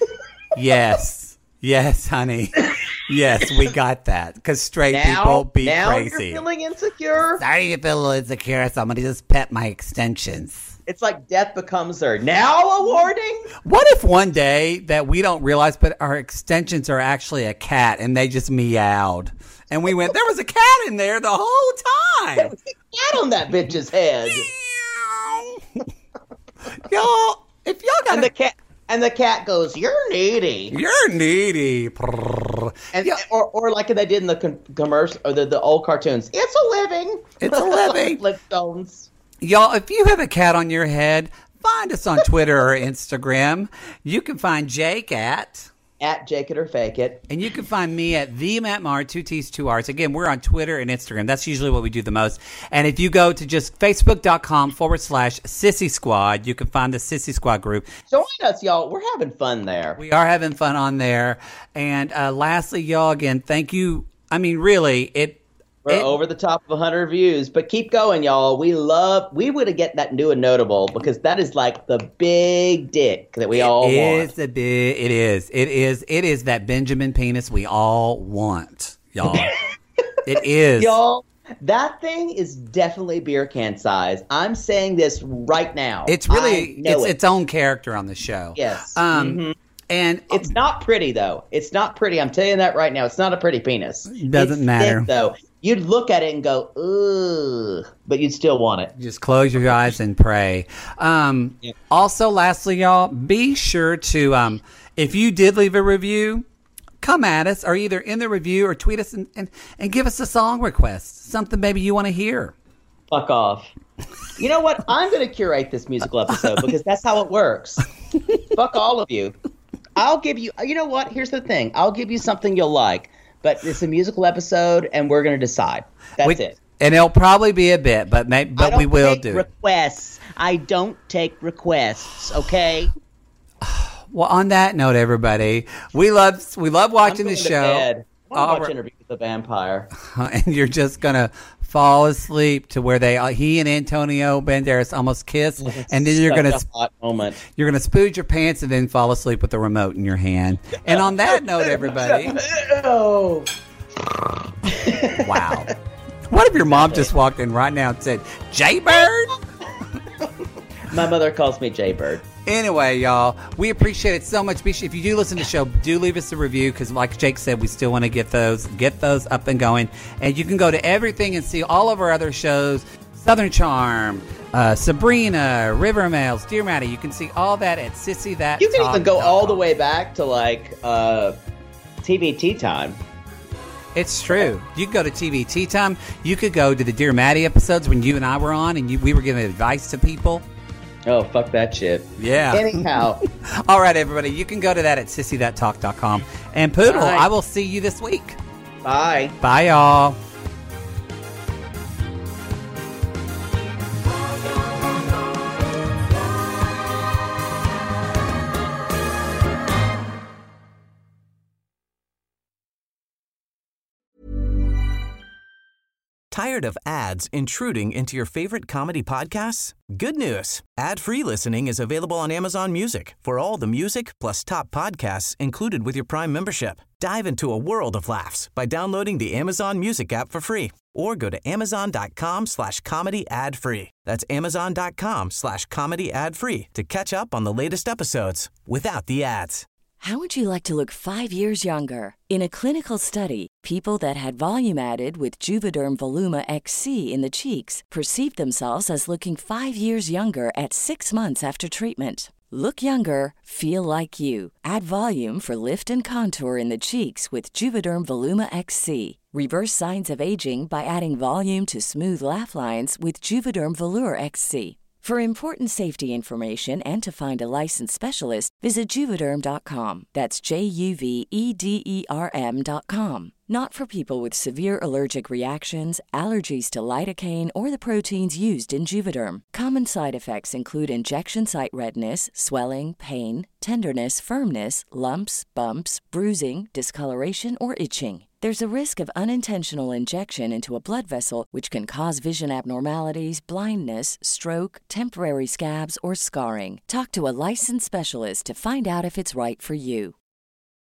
Yes, honey. Yes, we got that. Because straight people be crazy. You're feeling insecure? Starting to feel a little insecure, so I'm going to just pet my extensions. It's like death becomes her. Now a warning? What if one day that we don't realize, but our extensions are actually a cat and they just meowed? And we went, there was a cat in there the whole time. There was a cat on that bitch's head. Y'all, if y'all got And the cat goes, "You're needy. You're needy." And or like they did in the commercial or the old cartoons. It's a living. It's a living. Flintstones. Y'all, if you have a cat on your head, find us on Twitter or Instagram. You can find Jake at Jake It or Fake It. And you can find me at the Matt Maher, 2 T's, 2 R's. Again, we're on Twitter and Instagram. That's usually what we do the most. And if you go to just facebook.com/Sissy Squad, you can find the Sissy Squad group. Join us, y'all. We're having fun there. We are having fun on there. And lastly, y'all, again, thank you. I mean, really, We're over the top of 100 views, but keep going, y'all. We would get that new and notable because that is like the big dick that we all want. It is that Benjamin penis we all want, y'all. It is. Y'all, That thing is definitely beer can size. I'm saying this right now. It's really its own character on the show. Yes. And it's not pretty though. It's not pretty. I'm telling you that right now. It's not a pretty penis. It doesn't matter. Thick, though. You'd look at it and go, ugh, but you'd still want it. Just close your eyes and pray. Also, lastly, y'all, be sure to, if you did leave a review, come at us, or either in the review or tweet us and give us a song request, something maybe you want to hear. Fuck off. You know what? I'm going to curate this musical episode because that's how it works. Fuck all of you. I'll give you, you know what? Here's the thing. I'll give you something you'll like, but it's a musical episode and we're going to decide. That's it. And it'll probably be a bit, but we will do requests. I don't take requests, okay? Well, on that note, everybody, we love watching the show. I want to watch Interview with the Vampire. And you're just going to fall asleep to where he and Antonio Banderas almost kiss, and then you're going to hot moment. You're going to spooge your pants and then fall asleep with the remote in your hand. And on that note, everybody. Wow. What if your mom just walked in right now and said, Jaybird? My mother calls me Jaybird. Anyway, y'all, we appreciate it so much. If you do listen to the show, do leave us a review because, like Jake said, we still want to get those up and going. And you can go to everything and see all of our other shows: Southern Charm, Sabrina, River Mails, Dear Maddie. You can see all that at Sissy That. You can even go all the way back to TBT Time. It's true. You can go to TBT Time. You could go to the Dear Maddie episodes when you and I were on, and we were giving advice to people. Oh, fuck that shit. Yeah. Anyhow. All right, everybody. You can go to that at sissythattalk.com. And Poodle, Bye. I will see you this week. Bye. Bye, y'all. Tired of ads intruding into your favorite comedy podcasts? Good news. Ad-free listening is available on Amazon Music for all the music plus top podcasts included with your Prime membership. Dive into a world of laughs by downloading the Amazon Music app for free or go to amazon.com/comedy ad-free. That's amazon.com/comedy ad-free to catch up on the latest episodes without the ads. How would you like to look 5 years younger? In a clinical study, people that had volume added with Juvederm Voluma XC in the cheeks perceived themselves as looking 5 years younger at 6 months after treatment. Look younger, feel like you. Add volume for lift and contour in the cheeks with Juvederm Voluma XC. Reverse signs of aging by adding volume to smooth laugh lines with Juvederm Volure XC. For important safety information and to find a licensed specialist, visit Juvederm.com. That's JUVEDERM.com. Not for people with severe allergic reactions, allergies to lidocaine, or the proteins used in Juvederm. Common side effects include injection site redness, swelling, pain, tenderness, firmness, lumps, bumps, bruising, discoloration, or itching. There's a risk of unintentional injection into a blood vessel, which can cause vision abnormalities, blindness, stroke, temporary scabs, or scarring. Talk to a licensed specialist to find out if it's right for you.